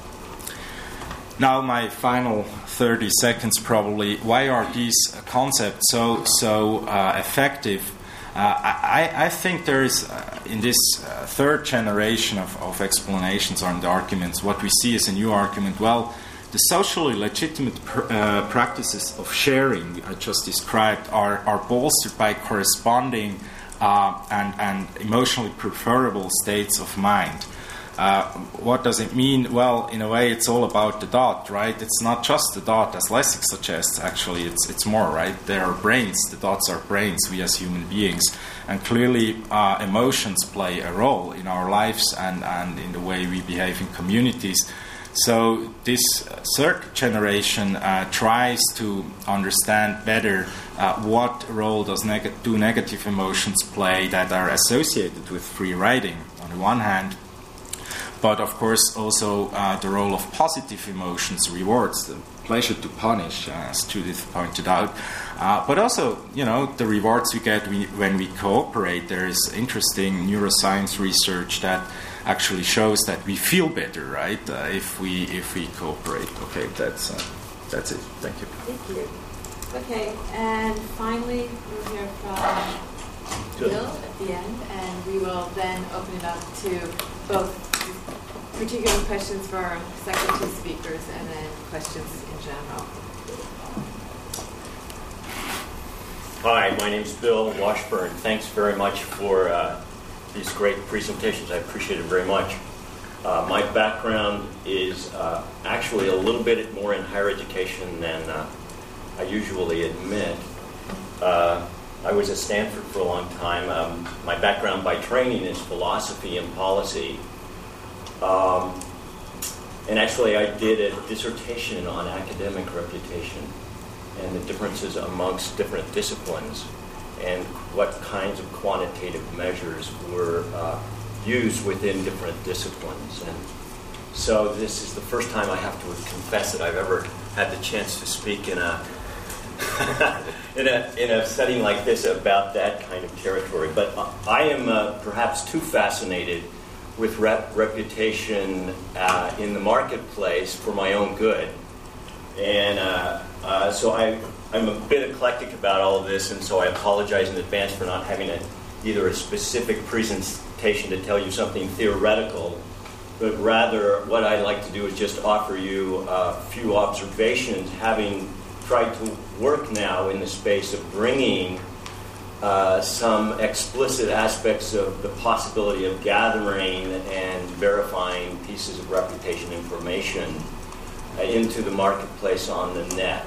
Now, my final thirty seconds, probably. Why are these concepts so so uh, effective? Uh, I, I think there is, uh, in this uh, third generation of, of explanations on the arguments, what we see is a new argument. Well, the socially legitimate pr- uh, practices of sharing I just described are, are bolstered by corresponding uh, and, and emotionally preferable states of mind. Uh, what does it mean? Well, in a way, it's all about the dot, right? It's not just the dot, as Lessig suggests. Actually, it's it's more, right? There are brains. The dots are brains, we as human beings. And clearly, uh, emotions play a role in our lives and, and in the way we behave in communities. So this third generation uh, tries to understand better uh, what role does neg- do negative emotions play that are associated with free writing, on the one hand, but of course also uh, the role of positive emotions, rewards, the pleasure to punish, uh, as Judith pointed out, uh, but also, you know, the rewards we get we, when we cooperate. There is interesting neuroscience research that actually shows that we feel better, right, uh, if we if we cooperate. Okay, that's uh, that's it. Thank you. Thank you. Okay, and finally we'll hear from Bill at the end, and we will then open it up to both particular questions for our second two speakers and then questions in general. Hi, my name's Bill Washburn. Thanks very much for uh, these great presentations. I appreciate it very much. Uh, my background is uh, actually a little bit more in higher education than uh, I usually admit. Uh, I was at Stanford for a long time. Um, my background by training is philosophy and policy. Um, and actually I did a dissertation on academic reputation and the differences amongst different disciplines and what kinds of quantitative measures were uh, used within different disciplines. And so this is the first time I have to confess that I've ever had the chance to speak in a in a in a setting like this about that kind of territory. But I am uh, perhaps too fascinated with rep- reputation uh, in the marketplace for my own good, and uh, uh, so I I'm a bit eclectic about all of this, and so I apologize in advance for not having a, either a specific presentation to tell you something theoretical, but rather what I'd like to do is just offer you a few observations, having tried to work now in the space of bringing uh, some explicit aspects of the possibility of gathering and verifying pieces of reputation information uh, into the marketplace on the net.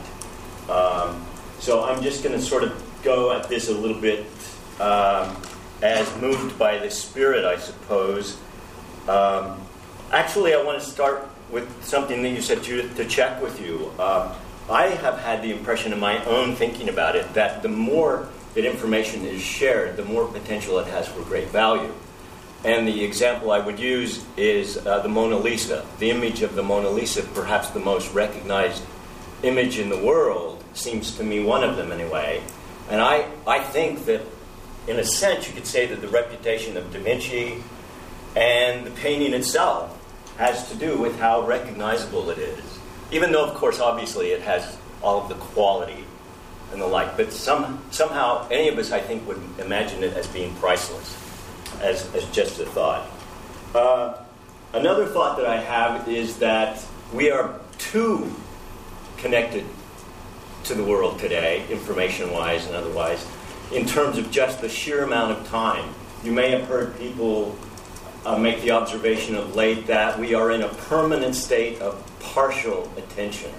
Um, so I'm just going to sort of go at this a little bit um, as moved by the spirit, I suppose. Um, actually, I want to start with something that you said, Judith, to check with you. Uh, I have had the impression in my own thinking about it that the more that information is shared, the more potential it has for great value. And the example I would use is uh, the Mona Lisa. The image of the Mona Lisa, perhaps the most recognized image in the world, seems to me one of them anyway. And I, I think that, in a sense, you could say that the reputation of Da Vinci and the painting itself has to do with how recognizable it is. Even though, of course, obviously it has all of the quality and the like. But some, somehow, any of us, I think, would imagine it as being priceless, as, as just a thought. Uh, another thought that I have is that we are too connected to the world today, information-wise and otherwise, in terms of just the sheer amount of time. You may have heard people uh, make the observation of late that we are in a permanent state of partial attention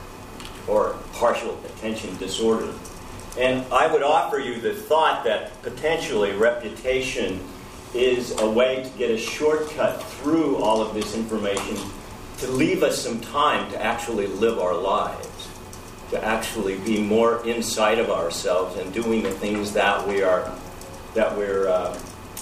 or partial attention disorder. And I would offer you the thought that potentially reputation is a way to get a shortcut through all of this information to leave us some time to actually live our lives, to actually be more inside of ourselves and doing the things that we are that we're uh,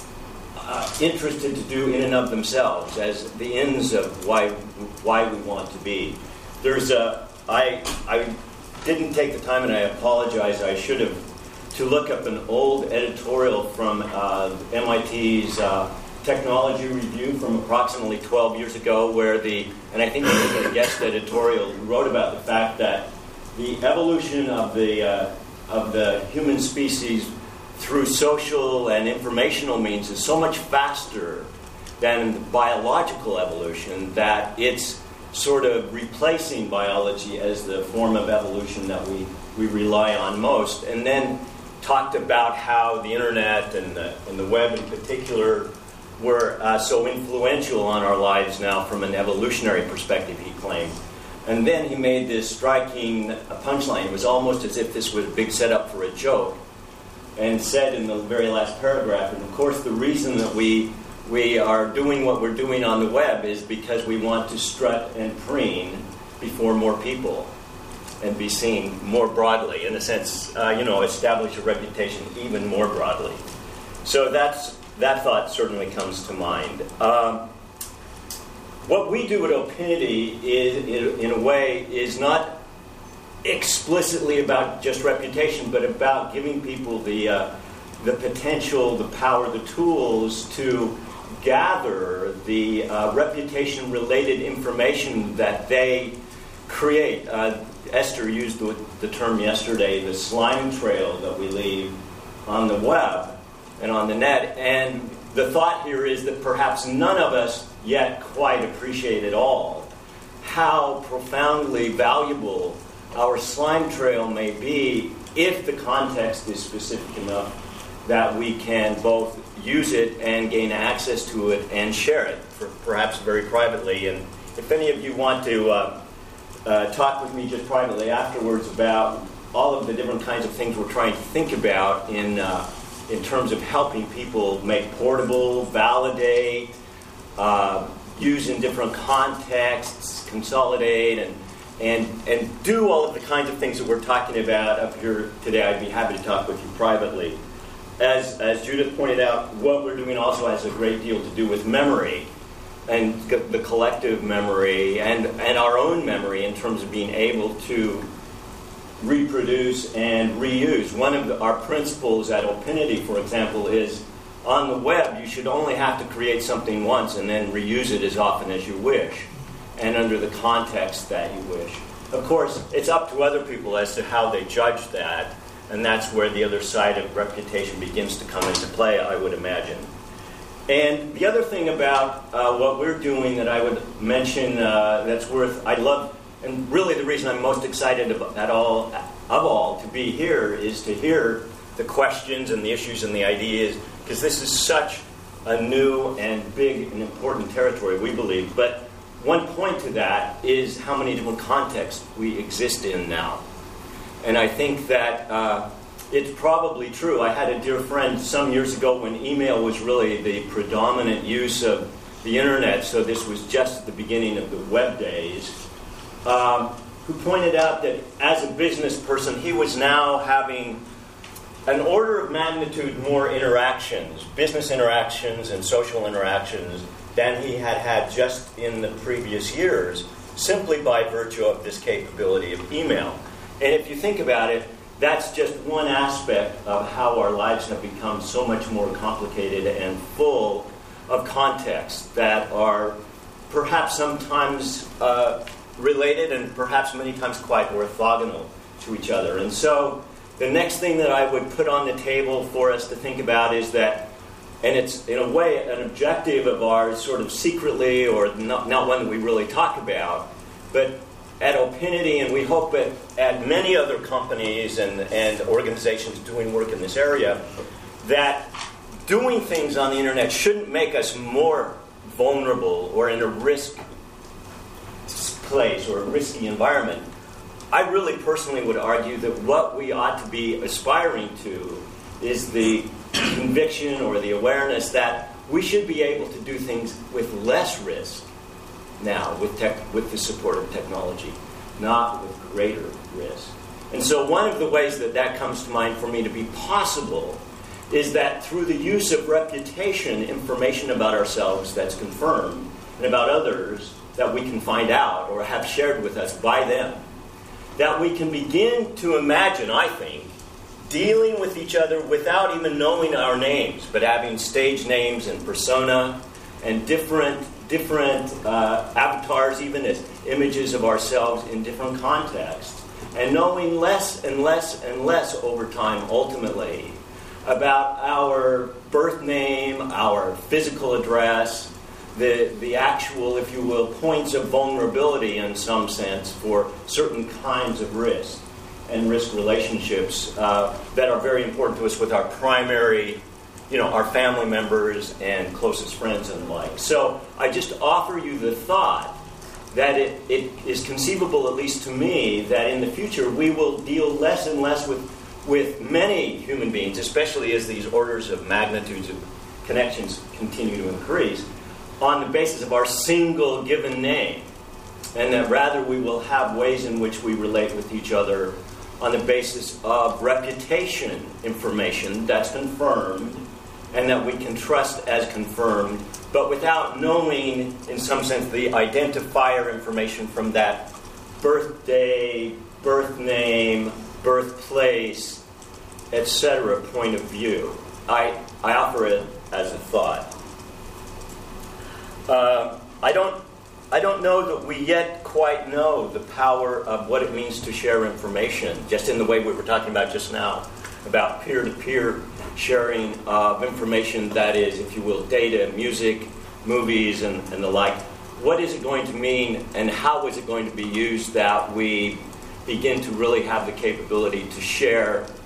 uh, interested to do in and of themselves as the ends of why why we want to be. There's a I I didn't take the time, and I apologize. I should have to look up an old editorial from uh, M I T's uh, Technology Review from approximately twelve years ago, where the and I think it was a guest editorial who wrote about the fact that the evolution of the uh, of the human species through social and informational means is so much faster than biological evolution that it's sort of replacing biology as the form of evolution that we, we rely on most. And then talked about how the internet and the, and the web in particular were uh, so influential on our lives now from an evolutionary perspective, he claimed. And then he made this striking punchline. It was almost as if this was a big setup for a joke, and said in the very last paragraph, and of course the reason that we we are doing what we're doing on the web is because we want to strut and preen before more people and be seen more broadly, in a sense, uh, you know, establish a reputation even more broadly. So that's that thought certainly comes to mind. Um, What we do at Opinity is, in a way, is not explicitly about just reputation, but about giving people the uh, the potential, the power, the tools to gather the uh, reputation-related information that they create. Uh, Esther used the, the term yesterday, the slime trail that we leave on the web and on the net. And the thought here is that perhaps none of us yet quite appreciate at all how profoundly valuable our slime trail may be if the context is specific enough that we can both use it and gain access to it and share it, for perhaps very privately. And if any of you want to uh, uh, talk with me just privately afterwards about all of the different kinds of things we're trying to think about in uh, in terms of helping people make portable, validate, uh, use in different contexts, consolidate, and and and do all of the kinds of things that we're talking about up here today, I'd be happy to talk with you privately. As as Judith pointed out, what we're doing also has a great deal to do with memory, and the collective memory, and, and our own memory in terms of being able to reproduce and reuse. One of the, our principles at Opinity, for example, is on the web you should only have to create something once and then reuse it as often as you wish, and under the context that you wish. Of course, it's up to other people as to how they judge that, and that's where the other side of reputation begins to come into play, I would imagine. And the other thing about uh, what we're doing that I would mention uh, that's worth, I love, and really the reason I'm most excited about, at all, of all to be here is to hear the questions and the issues and the ideas, because this is such a new and big and important territory, we believe. But one point to that is how many different contexts we exist in now. And I think that uh, it's probably true. I had a dear friend some years ago when email was really the predominant use of the internet, so this was just at the beginning of the web days, um, who pointed out that as a business person, he was now having an order of magnitude more interactions, business interactions and social interactions, than he had had just in the previous years, simply by virtue of this capability of email. And if you think about it, that's just one aspect of how our lives have become so much more complicated and full of contexts that are perhaps sometimes uh, related and perhaps many times quite orthogonal to each other. And so the next thing that I would put on the table for us to think about is that, and it's in a way an objective of ours sort of secretly, or not, not one that we really talk about, but at Opinity, and we hope at, at many other companies and, and organizations doing work in this area, that doing things on the internet shouldn't make us more vulnerable or in a risk place or a risky environment. I really personally would argue that what we ought to be aspiring to is the conviction or the awareness that we should be able to do things with less risk now with tech, with the support of technology, not with greater risk. And so one of the ways that that comes to mind for me to be possible is that through the use of reputation, information about ourselves that's confirmed, and about others that we can find out or have shared with us by them, that we can begin to imagine, I think, dealing with each other without even knowing our names, but having stage names and persona and different different uh, avatars, even as images of ourselves in different contexts, and knowing less and less and less over time, ultimately, about our birth name, our physical address, the, the actual, if you will, points of vulnerability in some sense for certain kinds of risk and risk relationships uh, that are very important to us with our primary, you know, our family members and closest friends and the like. So I just offer you the thought that it, it is conceivable, at least to me, that in the future we will deal less and less with, with many human beings, especially as these orders of magnitudes of connections continue to increase, on the basis of our single given name. And that rather we will have ways in which we relate with each other on the basis of reputation information that's confirmed and that we can trust as confirmed, but without knowing, in some sense, the identifier information from that birthday, birth name, birthplace, et cetera point of view. I, I offer it as a thought. Uh, I don't I don't know that we yet quite know the power of what it means to share information, just in the way we were talking about just now, about peer-to-peer sharing of information that is, if you will, data, music, movies, and, and the like. What is it going to mean, and how is it going to be used that we begin to really have the capability to share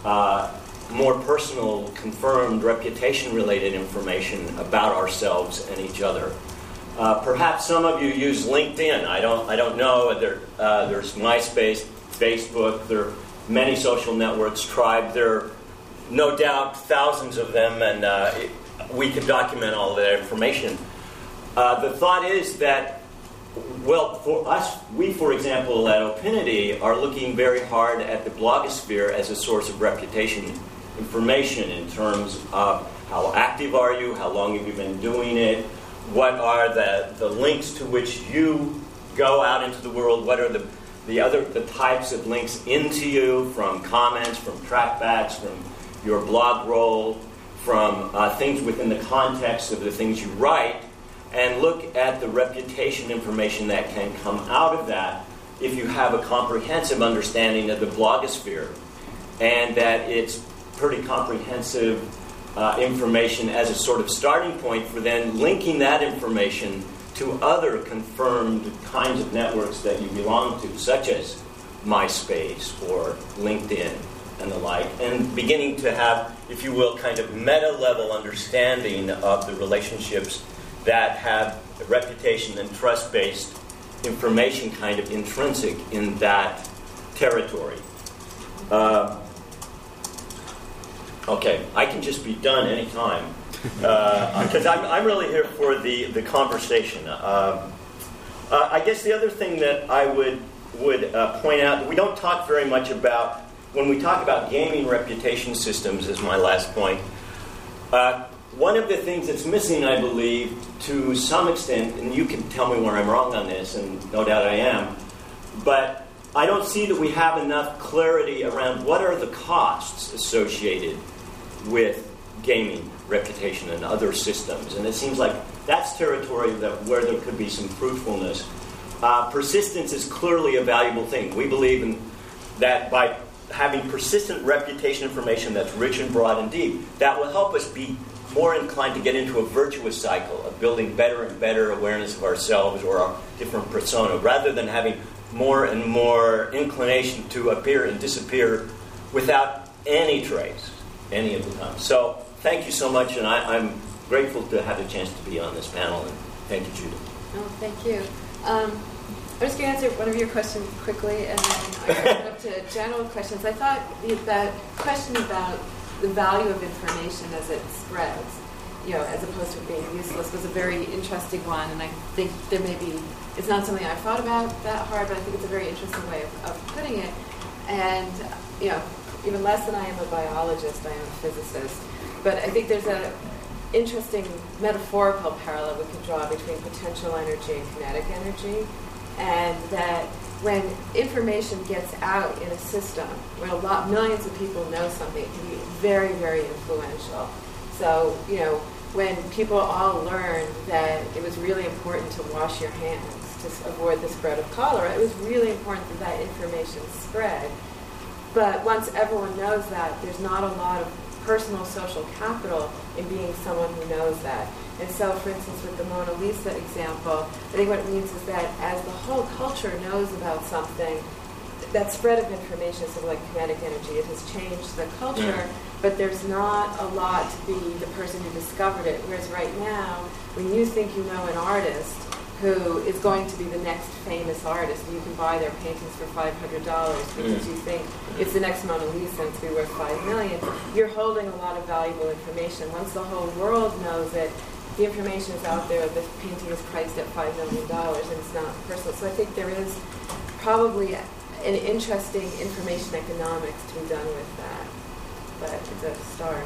uh, more personal, confirmed, reputation-related information about ourselves and each other. Uh, perhaps some of you use LinkedIn. I don't. I don't know. There, uh, there's MySpace, Facebook. There are many social networks. Tribe. There are no doubt thousands of them, and uh, it, we can document all of that information. Uh, the thought is that, well, for us, we, for example, at Opinity, are looking very hard at the blogosphere as a source of reputation information in terms of how active are you, how long have you been doing it, what are the, the links to which you go out into the world, what are the, the other the types of links into you, from comments, from trackbacks, from your blog roll, from uh, things within the context of the things you write, and look at the reputation information that can come out of that if you have a comprehensive understanding of the blogosphere, and that it's pretty comprehensive uh, information as a sort of starting point for then linking that information to other confirmed kinds of networks that you belong to, such as MySpace or LinkedIn and the like, and beginning to have, if you will, kind of meta-level understanding of the relationships that have reputation and trust-based information kind of intrinsic in that territory. Uh, okay, I can just be done anytime, because uh, I'm, I'm really here for the, the conversation. Uh, uh, I guess the other thing that I would, would uh, point out, we don't talk very much about, when we talk about gaming reputation systems, is my last point, uh, one of the things that's missing, I believe, to some extent, and you can tell me where I'm wrong on this, and no doubt I am, but I don't see that we have enough clarity around what are the costs associated with gaming reputation and other systems. And it seems like that's territory that where there could be some fruitfulness. Uh, persistence is clearly a valuable thing. We believe in that by having persistent reputation information that's rich and broad and deep, that will help us be more inclined to get into a virtuous cycle of building better and better awareness of ourselves or our different persona, rather than having more and more inclination to appear and disappear without any trace, any of the time. So thank you so much, and I, I'm grateful to have a chance to be on this panel, and thank you, Judith. Oh, thank you. Um, I'm just going to answer one of your questions quickly, and then I go up to general questions. I thought the, that question about the value of information as it spreads, you know, as opposed to being useless, was a very interesting one, and I think there may be, it's not something I've thought about that hard, but I think it's a very interesting way of, of putting it. And, you know, even less than I am a biologist, I am a physicist. But I think there's a interesting metaphorical parallel we can draw between potential energy and kinetic energy, and that when information gets out in a system where a lot, millions of people know something, it can be very, very influential. So, you know, when people all learned that it was really important to wash your hands to avoid the spread of cholera, it was really important that that information spread. But once everyone knows that, there's not a lot of personal social capital in being someone who knows that. And so, for instance, with the Mona Lisa example, I think what it means is that as the whole culture knows about something, that spread of information is sort of like kinetic energy. It has changed the culture, but there's not a lot to be the person who discovered it. Whereas right now, when you think you know an artist who is going to be the next famous artist, and you can buy their paintings for five hundred dollars because you think it's the next Mona Lisa and it's going to be worth five million dollars, you're holding a lot of valuable information. Once the whole world knows it, the information is out there, the painting is priced at five million dollars, and it's not personal. So I think there is probably an interesting information economics to be done with that. But it's a start.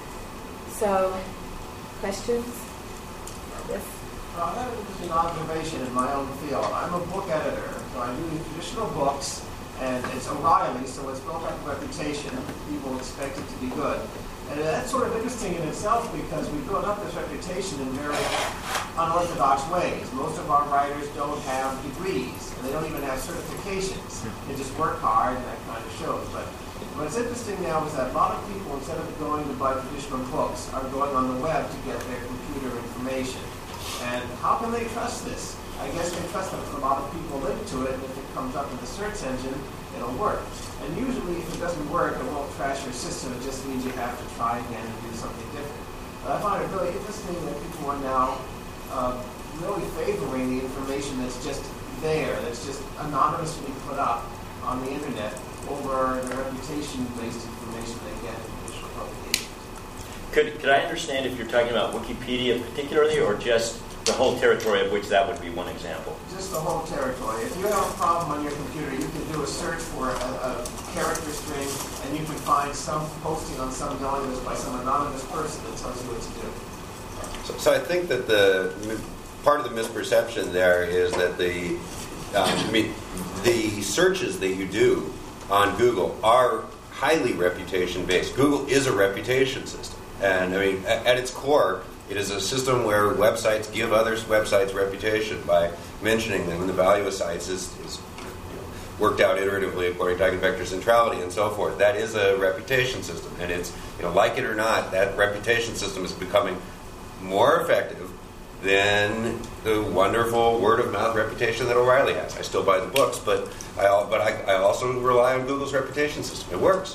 So, questions? Yes? Uh, I have an interesting observation in my own field. I'm a book editor, so I do the traditional books, and it's O'Reilly, so it's built up a reputation. People expect it to be good. And that's sort of interesting in itself because we build up this reputation in very unorthodox ways. Most of our writers don't have degrees, and they don't even have certifications. They just work hard, and that kind of shows. But what's interesting now is that a lot of people, instead of going to buy traditional books, are going on the web to get their computer information. And how can they trust this? I guess they trust that a lot of people link to it, and if it comes up in the search engine, it'll work. And usually, if it doesn't work, it won't trash your system. It just means you have to try again and do something different. But I find it really interesting that people are now uh, really favoring the information that's just there, that's just anonymously put up on the internet over the reputation-based information they get in digital publications. Could, could I understand if you're talking about Wikipedia particularly, or just the whole territory of which that would be one example? Just the whole territory. If you have a problem on your computer, you can do a search for a, a character string, and you can find some posting on some mailing list by some anonymous person that tells you what to do. So, so I think that the part of the misperception there is that the um, I mean the searches that you do on Google are highly reputation based. Google is a reputation system, and I mean at, at its core, it is a system where websites give other websites reputation by mentioning them, and the value of sites is, is you know, worked out iteratively according to eigenvector centrality and so forth. That is a reputation system, and it's, you know, like it or not, that reputation system is becoming more effective than the wonderful word-of-mouth reputation that O'Reilly has. I still buy the books, but I al- but I, I also rely on Google's reputation system. It works.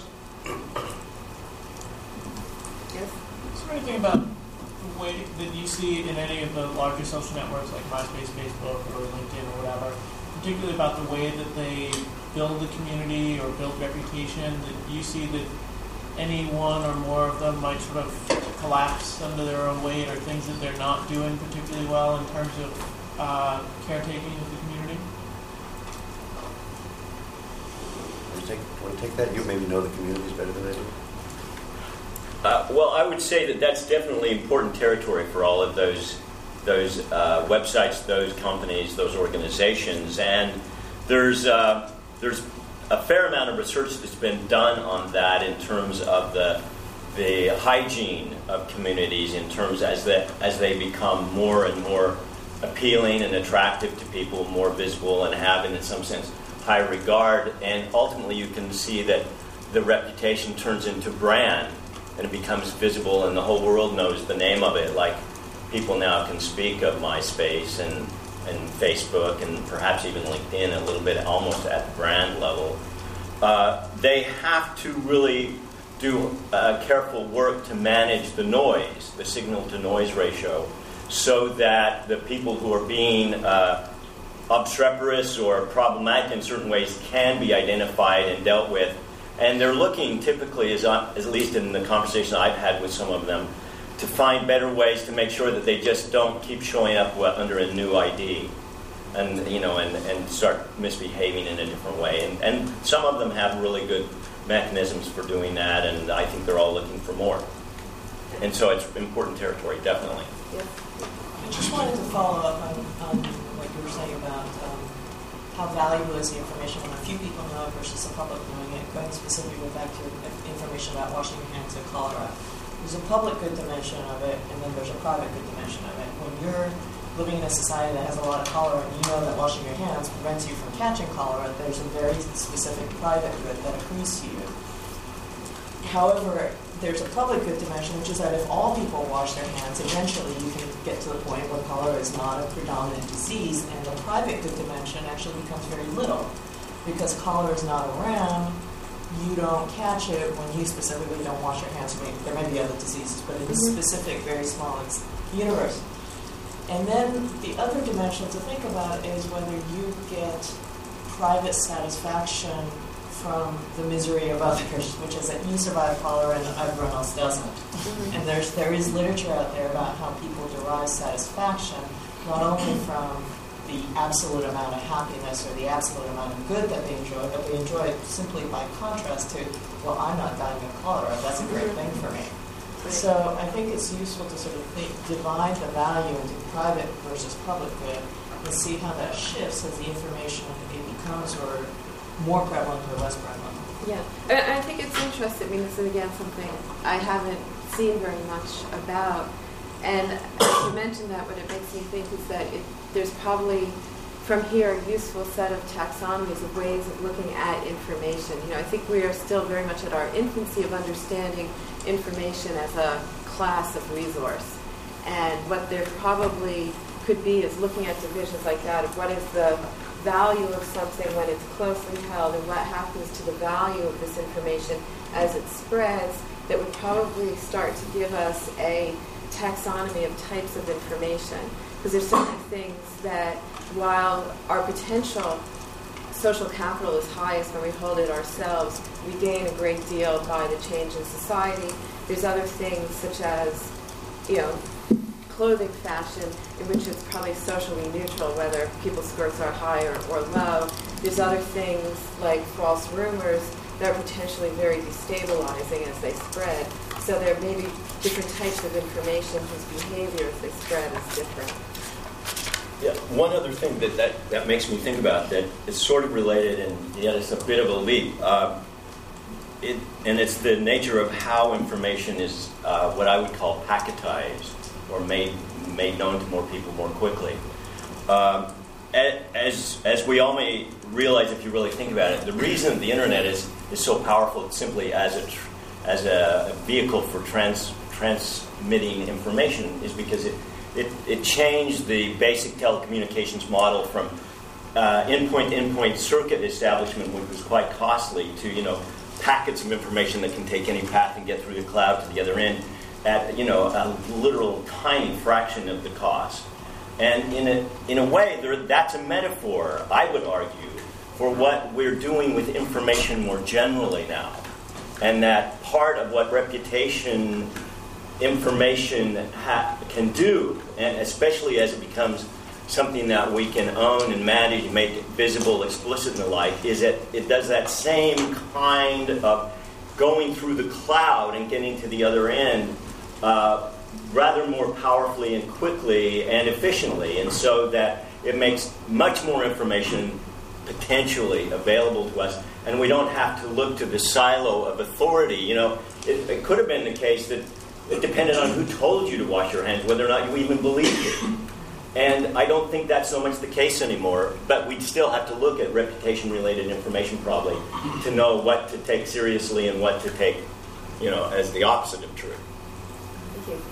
Yes? Is there anything about the way that you see in any of the larger social networks like MySpace, Facebook, or LinkedIn, or whatever, particularly about the way that they build the community or build reputation, that you see that any one or more of them might sort of collapse under their own weight, or things that they're not doing particularly well in terms of uh, caretaking of the community? Want to take, want to take that? You maybe know the communities better than I do. Uh, well, I would say that that's definitely important territory for all of those those uh, websites, those companies, those organizations, and there's uh, there's a fair amount of research that's been done on that in terms of the the hygiene of communities, in terms as they as they become more and more appealing and attractive to people, more visible, and have, in some sense, high regard, and ultimately you can see that the reputation turns into brand. And it becomes visible, and the whole world knows the name of it. Like, people now can speak of MySpace and, and Facebook and perhaps even LinkedIn a little bit, almost at the brand level. Uh, they have to really do uh, careful work to manage the noise, the signal-to-noise ratio, so that the people who are being uh, obstreperous or problematic in certain ways can be identified and dealt with. And they're looking typically, as, I, at least in the conversation I've had with some of them, to find better ways to make sure that they just don't keep showing up under a new I D and, you know, and, and start misbehaving in a different way. And, and some of them have really good mechanisms for doing that, and I think they're all looking for more. And so it's important territory, definitely. Yeah. I just wanted to follow up on, on what you were saying about um, how valuable is the information when a few people know it versus the public knowing it, going specifically back to information about washing your hands and cholera. There's a public good dimension of it, and then there's a private good dimension of it. When you're living in a society that has a lot of cholera, and you know that washing your hands prevents you from catching cholera, there's a very specific private good that accrues to you. However, there's a public good dimension, which is that if all people wash their hands, eventually you can get to the point where cholera is not a predominant disease, and the private good dimension actually becomes very little. Because cholera is not around, you don't catch it when you specifically don't wash your hands. I mean, there may be other diseases, but in a specific, very small universe. And then the other dimension to think about is whether you get private satisfaction from the misery of others, which is that you survive cholera and everyone else doesn't. Mm-hmm. And there's there is literature out there about how people derive satisfaction not only from the absolute amount of happiness or the absolute amount of good that they enjoy, but they enjoy it simply by contrast to, well, I'm not dying of cholera, that's a great thing for me. So I think it's useful to sort of think, divide the value into private versus public good and see how that shifts as the information it becomes or more prevalent or less prevalent. Yeah, I, I think it's interesting. I mean, this is again something I haven't seen very much about. And as you mentioned that, what it makes me think is that it, there's probably from here a useful set of taxonomies of ways of looking at information. You know, I think we are still very much at our infancy of understanding information as a class of resource. And what there probably could be is looking at divisions like that of what is the value of something when it's closely held and what happens to the value of this information as it spreads, that would probably start to give us a taxonomy of types of information. Because there's certain things that, while our potential social capital is highest when we hold it ourselves, we gain a great deal by the change in society. There's other things such as, you know, clothing fashion, in which it's probably socially neutral whether people's skirts are high or, or low. There's other things like false rumors that are potentially very destabilizing as they spread. So there may be different types of information whose behavior as they spread is different. Yeah, one other thing that, that, that makes me think about that is sort of related, and yet it's a bit of a leap. Uh, it, and it's the nature of how information is uh, what I would call packetized, or made made known to more people more quickly. Um, as as we all may realize, if you really think about it, the reason the internet is, is so powerful simply as a tr- as a vehicle for trans transmitting information is because it it, it changed the basic telecommunications model from uh, endpoint to endpoint circuit establishment, which was quite costly, to you know packets of information that can take any path and get through the cloud to the other end at you know a literal tiny fraction of the cost. And in a in a way, there, that's a metaphor, I would argue, for what we're doing with information more generally now. And that part of what reputation information ha- can do, and especially as it becomes something that we can own and manage and make it visible, explicit, and the like, is that it does that same kind of going through the cloud and getting to the other end uh, rather more powerfully and quickly and efficiently, and so that it makes much more information potentially available to us, and we don't have to look to the silo of authority. You know, it, it could have been the case that it depended on who told you to wash your hands, whether or not you even believed it. And I don't think that's so much the case anymore, but we still have to look at reputation-related information probably to know what to take seriously and what to take, you know, as the opposite of true. Thank you.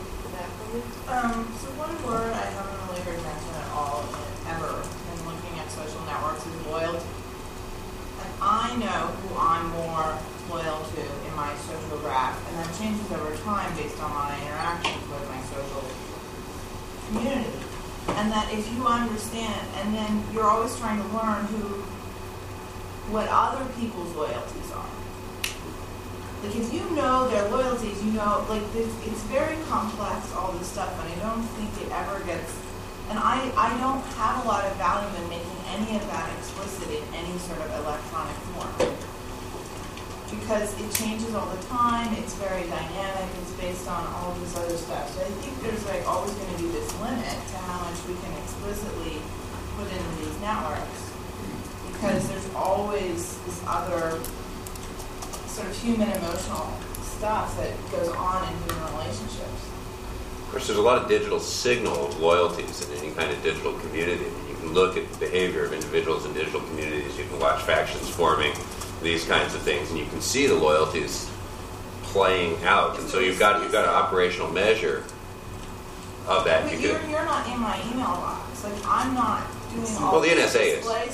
Um, so one word I haven't really heard mentioned at all ever in looking at social networks is loyalty. And I know who I'm more loyal to in my social graph, and that changes over time based on my interactions with my social community. And that if you understand, and then you're always trying to learn who, what other people's loyalties are. Like, if you know their loyalties, you know, like, it's, it's very complex, all this stuff, and I don't think it ever gets, and I, I don't have a lot of value in making any of that explicit in any sort of electronic form. Because it changes all the time, it's very dynamic, it's based on all this other stuff. So I think there's, like, always going to be this limit to how much we can explicitly put into these networks. Because there's always this other sort of human emotional stuff that goes on in human relationships. Of course, there's a lot of digital signal of loyalties in any kind of digital community. You can look at the behavior of individuals in digital communities. You can watch factions forming, these kinds of things, and you can see the loyalties playing out. And so you've got you've got an operational measure of that. But you you're, can, you're not in my email box. Like, I'm not doing all well, the N S A this is. display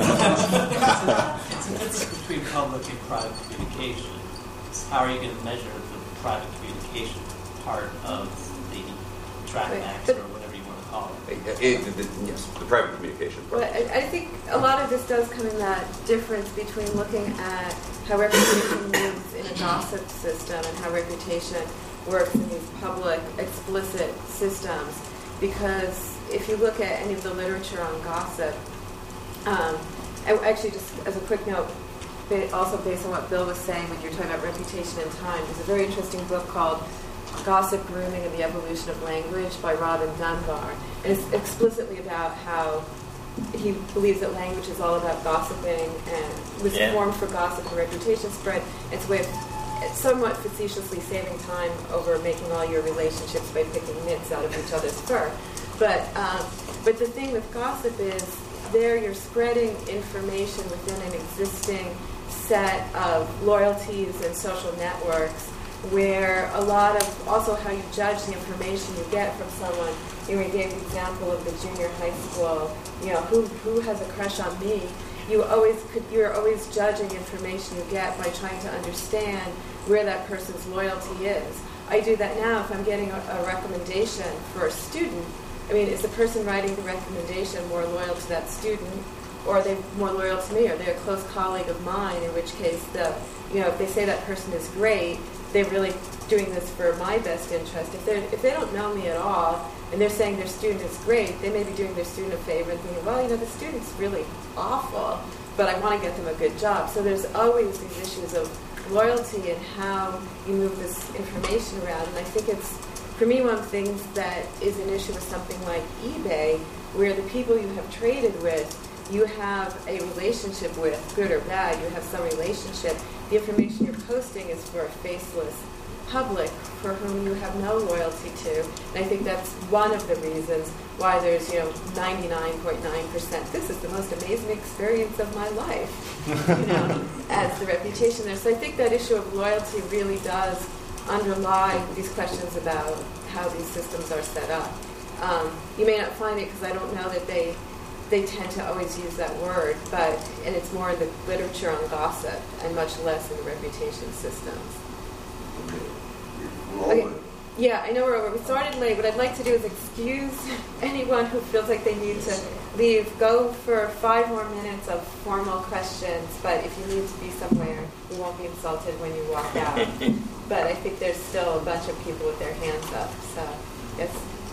stuff. It's a difference between public and private communication. How are you going to measure the private communication part of the TrackMax or whatever you want to call it? It, it, the, yes, the private communication part. Well, I, I think a lot of this does come in that difference between looking at how reputation moves in a gossip system and how reputation works in these public, explicit systems. Because if you look at any of the literature on gossip, um, I, actually, just as a quick note, also based on what Bill was saying when you're talking about reputation and time, there's a very interesting book called Gossip, Grooming, and the Evolution of Language by Robin Dunbar. And it's explicitly about how he believes that language is all about gossiping and was yeah. formed for gossip and reputation spread. It's a way of somewhat facetiously saving time over making all your relationships by picking nits out of each other's fur. But, um, but the thing with gossip is there you're spreading information within an existing set of loyalties and social networks where a lot of also how you judge the information you get from someone. You know, you gave the example of the junior high school, you know, who who has a crush on me? You always could, you're always judging information you get by trying to understand where that person's loyalty is. I do that now if I'm getting a, a recommendation for a student. I mean, is the person writing the recommendation more loyal to that student, or are they more loyal to me? Are they a close colleague of mine? In which case, the you know, if they say that person is great, they're really doing this for my best interest. If they if they don't know me at all and they're saying their student is great, they may be doing their student a favor and thinking, well, you know, the student's really awful, but I want to get them a good job. So there's always these issues of loyalty and how you move this information around. And I think it's, for me, one of the things that is an issue with something like eBay, where the people you have traded with, you have a relationship with, good or bad, you have some relationship. The information you're posting is for a faceless public for whom you have no loyalty to. And I think that's one of the reasons why there's, you know, ninety-nine point nine percent, this is the most amazing experience of my life, you know, as the reputation there. So I think that issue of loyalty really does underlie these questions about how these systems are set up. Um, you may not find it because I don't know that they they tend to always use that word, but and it's more in the literature on gossip and much less in the reputation systems. Okay. Yeah, I know we're over. We started late. What I'd like to do is excuse anyone who feels like they need to leave. Go for five more minutes of formal questions, but if you need to be somewhere, you won't be insulted when you walk out. But I think there's still a bunch of people with their hands up. So, yes?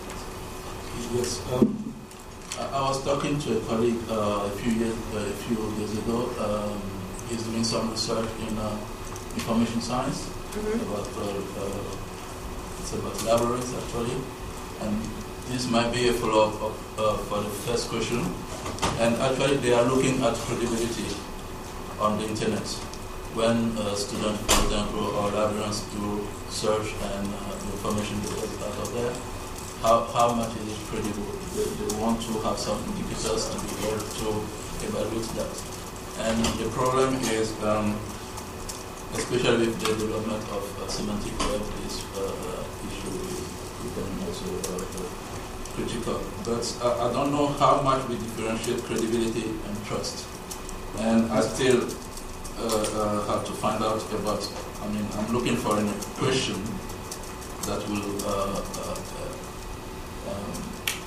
Yes. Um, I, I was talking to a colleague uh, a few years uh, a few years ago. Um, he's doing some research in uh, information science mm-hmm. about uh, uh, it's about libraries actually, and this might be a follow-up of, uh, for the first question. And actually, they are looking at credibility on the internet. When uh, students, for example, or librarians do search and uh, the information that is out of there, how, how much is it credible? They, they want to have some indicators to be able to evaluate that. And the problem is, um, especially with the development of uh, semantic web, this uh, issue is becoming also uh, critical. But uh, I don't know how much we differentiate credibility and trust. And I still uh, uh, have to find out about, I mean, I'm looking for an equation that will, uh, uh, uh, um,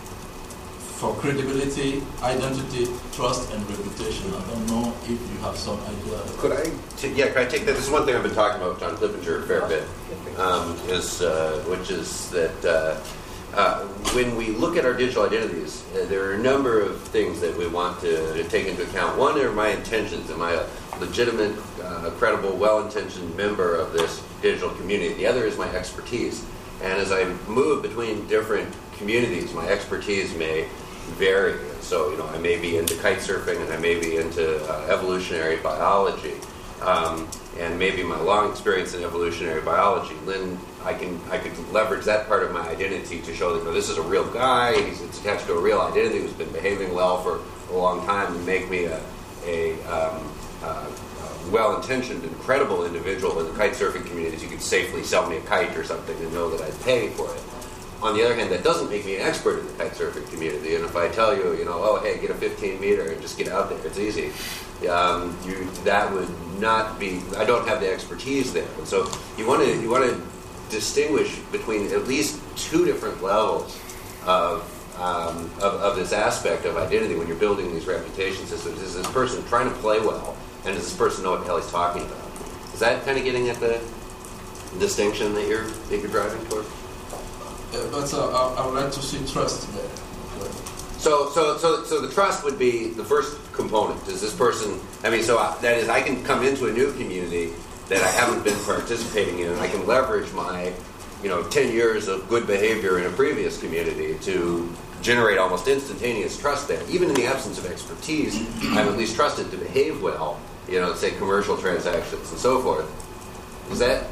for credibility, identity, trust, and reputation. I don't know if you have some idea. Could I, t- yeah, could I take that? This is one thing I've been talking about with John Clippinger a fair bit, um, is, uh, which is that uh, uh, when we look at our digital identities, uh, there are a number of things that we want to, to take into account. One are my intentions. Am I a legitimate, uh, credible, well-intentioned member of this digital community? The other is my expertise. And as I move between different communities, my expertise may vary. So, you know, I may be into kite surfing and I may be into uh, evolutionary biology. Um, and maybe my long experience in evolutionary biology, then I can I could leverage that part of my identity to show that, you know, this is a real guy, he's it's attached to a real identity, who's been behaving well for a long time, and make me a, a, um, uh, a well-intentioned and credible individual in the kite surfing community. You could safely sell me a kite or something and know that I'd pay for it. On the other hand, that doesn't make me an expert in the kite surfing community. And if I tell you, you know, oh, hey, get a fifteen meter and just get out there, it's easy. Um, you, that would not be. I don't have the expertise there, and so you want to you want to distinguish between at least two different levels of, um, of of this aspect of identity when you're building these reputation systems. Is this person trying to play well, and does this person know what the hell he's talking about? Is that kind of getting at the distinction that you're that you're driving toward? Uh, but uh, I, I would like to see trust there. So, so, so, so the trust would be the first component. Is this person? I mean, so I, that is, I can come into a new community that I haven't been participating in, and I can leverage my, you know, ten years of good behavior in a previous community to generate almost instantaneous trust there. Even in the absence of expertise, I'm at least trusted to behave well. You know, say commercial transactions and so forth. Is that?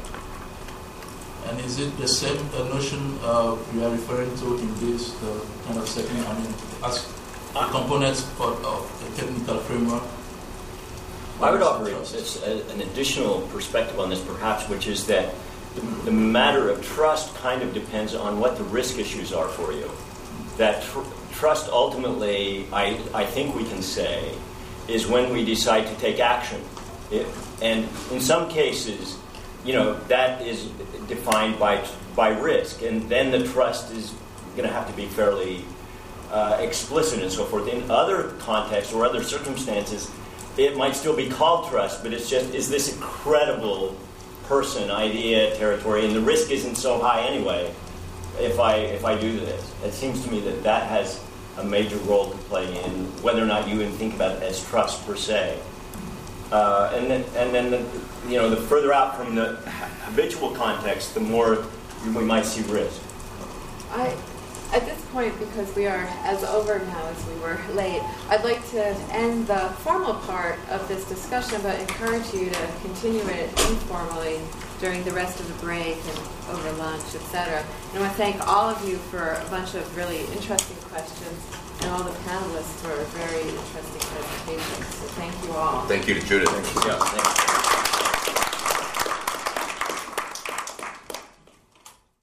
And is it the same uh, notion uh, you are referring to in this uh, kind of setting? I mean, as a component for, of the technical framework? I would offer it's a, an additional perspective on this, perhaps, which is that the matter of trust kind of depends on what the risk issues are for you. That tr- trust ultimately, I, I think we can say, is when we decide to take action. It, and in some cases, you know, that is defined by by risk, and then the trust is going to have to be fairly uh, explicit and so forth. In other contexts or other circumstances, it might still be called trust, but it's just, is this a credible person, idea, territory, and the risk isn't so high anyway if I if I do this. It seems to me that that has a major role to play in whether or not you even think about it as trust per se. Uh, and then, and then the, you know, the further out from the habitual context, the more we might see risk. I, at this point, because we are as over now as we were late, I'd like to end the formal part of this discussion, but encourage you to continue it informally during the rest of the break and over lunch, et cetera. And I want to thank all of you for a bunch of really interesting questions, and all the panelists for very interesting presentations. So thank you all. Thank you to Judith. Yeah, thank you.